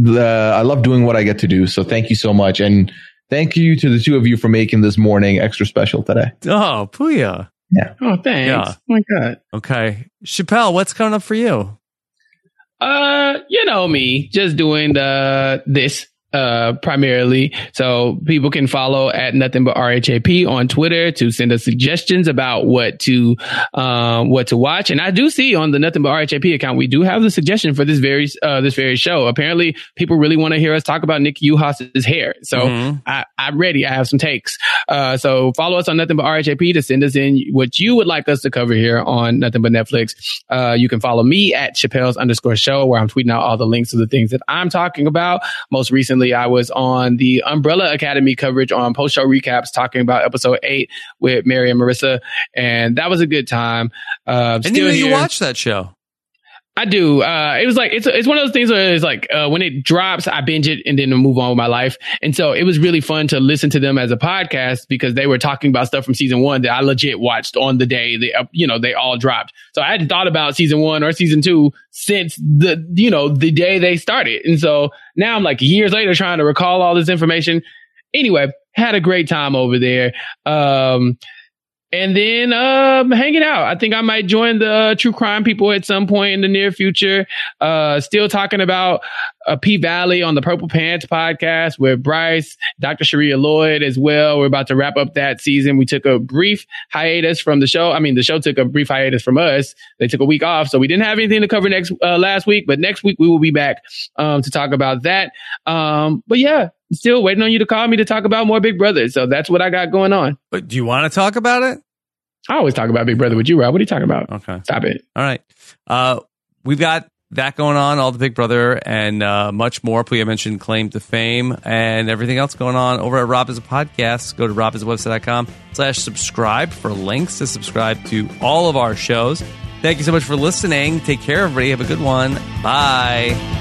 [SPEAKER 4] doing what I get to do. So thank you so much. And thank you to the two of you for making this morning extra special today.
[SPEAKER 2] Oh, Puya.
[SPEAKER 4] Yeah.
[SPEAKER 3] Oh, thanks.
[SPEAKER 2] Yeah.
[SPEAKER 3] Oh my God.
[SPEAKER 2] Okay. Chappelle, what's coming up for you?
[SPEAKER 3] You know me, just doing this primarily. So people can follow at Nothing But RHAP on Twitter to send us suggestions about what to watch. And I do see on the Nothing But RHAP account, we do have the suggestion for this very show. Apparently people really want to hear us talk about Nick Uhas's hair. So I'm ready. I have some takes. So follow us on Nothing But RHAP to send us in what you would like us to cover here on Nothing But Netflix. You can follow me at Chappelle's_show, where I'm tweeting out all the links to the things that I'm talking about. Most recently, I was on the Umbrella Academy coverage on post-show recaps talking about episode 8 with Mary and Marissa, and that was a good time.
[SPEAKER 2] And you watched that show?
[SPEAKER 3] I do. It was like, it's one of those things where it's like, when it drops, I binge it and then move on with my life. And so it was really fun to listen to them as a podcast because they were talking about stuff from season 1 that I legit watched on the day they all dropped. So I hadn't thought about season 1 or season 2 since the day they started. And so now I'm like years later trying to recall all this information. Anyway, had a great time over there. And then hanging out. I think I might join the true crime people at some point in the near future. Still talking about P-Valley on the Purple Pants podcast with Bryce, Dr. Sharia Lloyd as well. We're about to wrap up that season. We took a brief hiatus from the show. I mean, the show took a brief hiatus from us. They took a week off, so we didn't have anything to cover last week. But next week we will be back to talk about that. But yeah. Still waiting on you to call me to talk about more Big Brother. So that's what I got going on.
[SPEAKER 2] But do you want to talk about it?
[SPEAKER 3] I always talk about Big Brother with you, Rob. What are you talking about?
[SPEAKER 2] Okay.
[SPEAKER 3] Stop it.
[SPEAKER 2] All right. We've got that going on, all the Big Brother and much more. Puya mentioned Claim to Fame and everything else going on over at Rob Is a Podcast. Go to robisawebsite.com/subscribe for links to subscribe to all of our shows. Thank you so much for listening. Take care, everybody. Have a good one. Bye.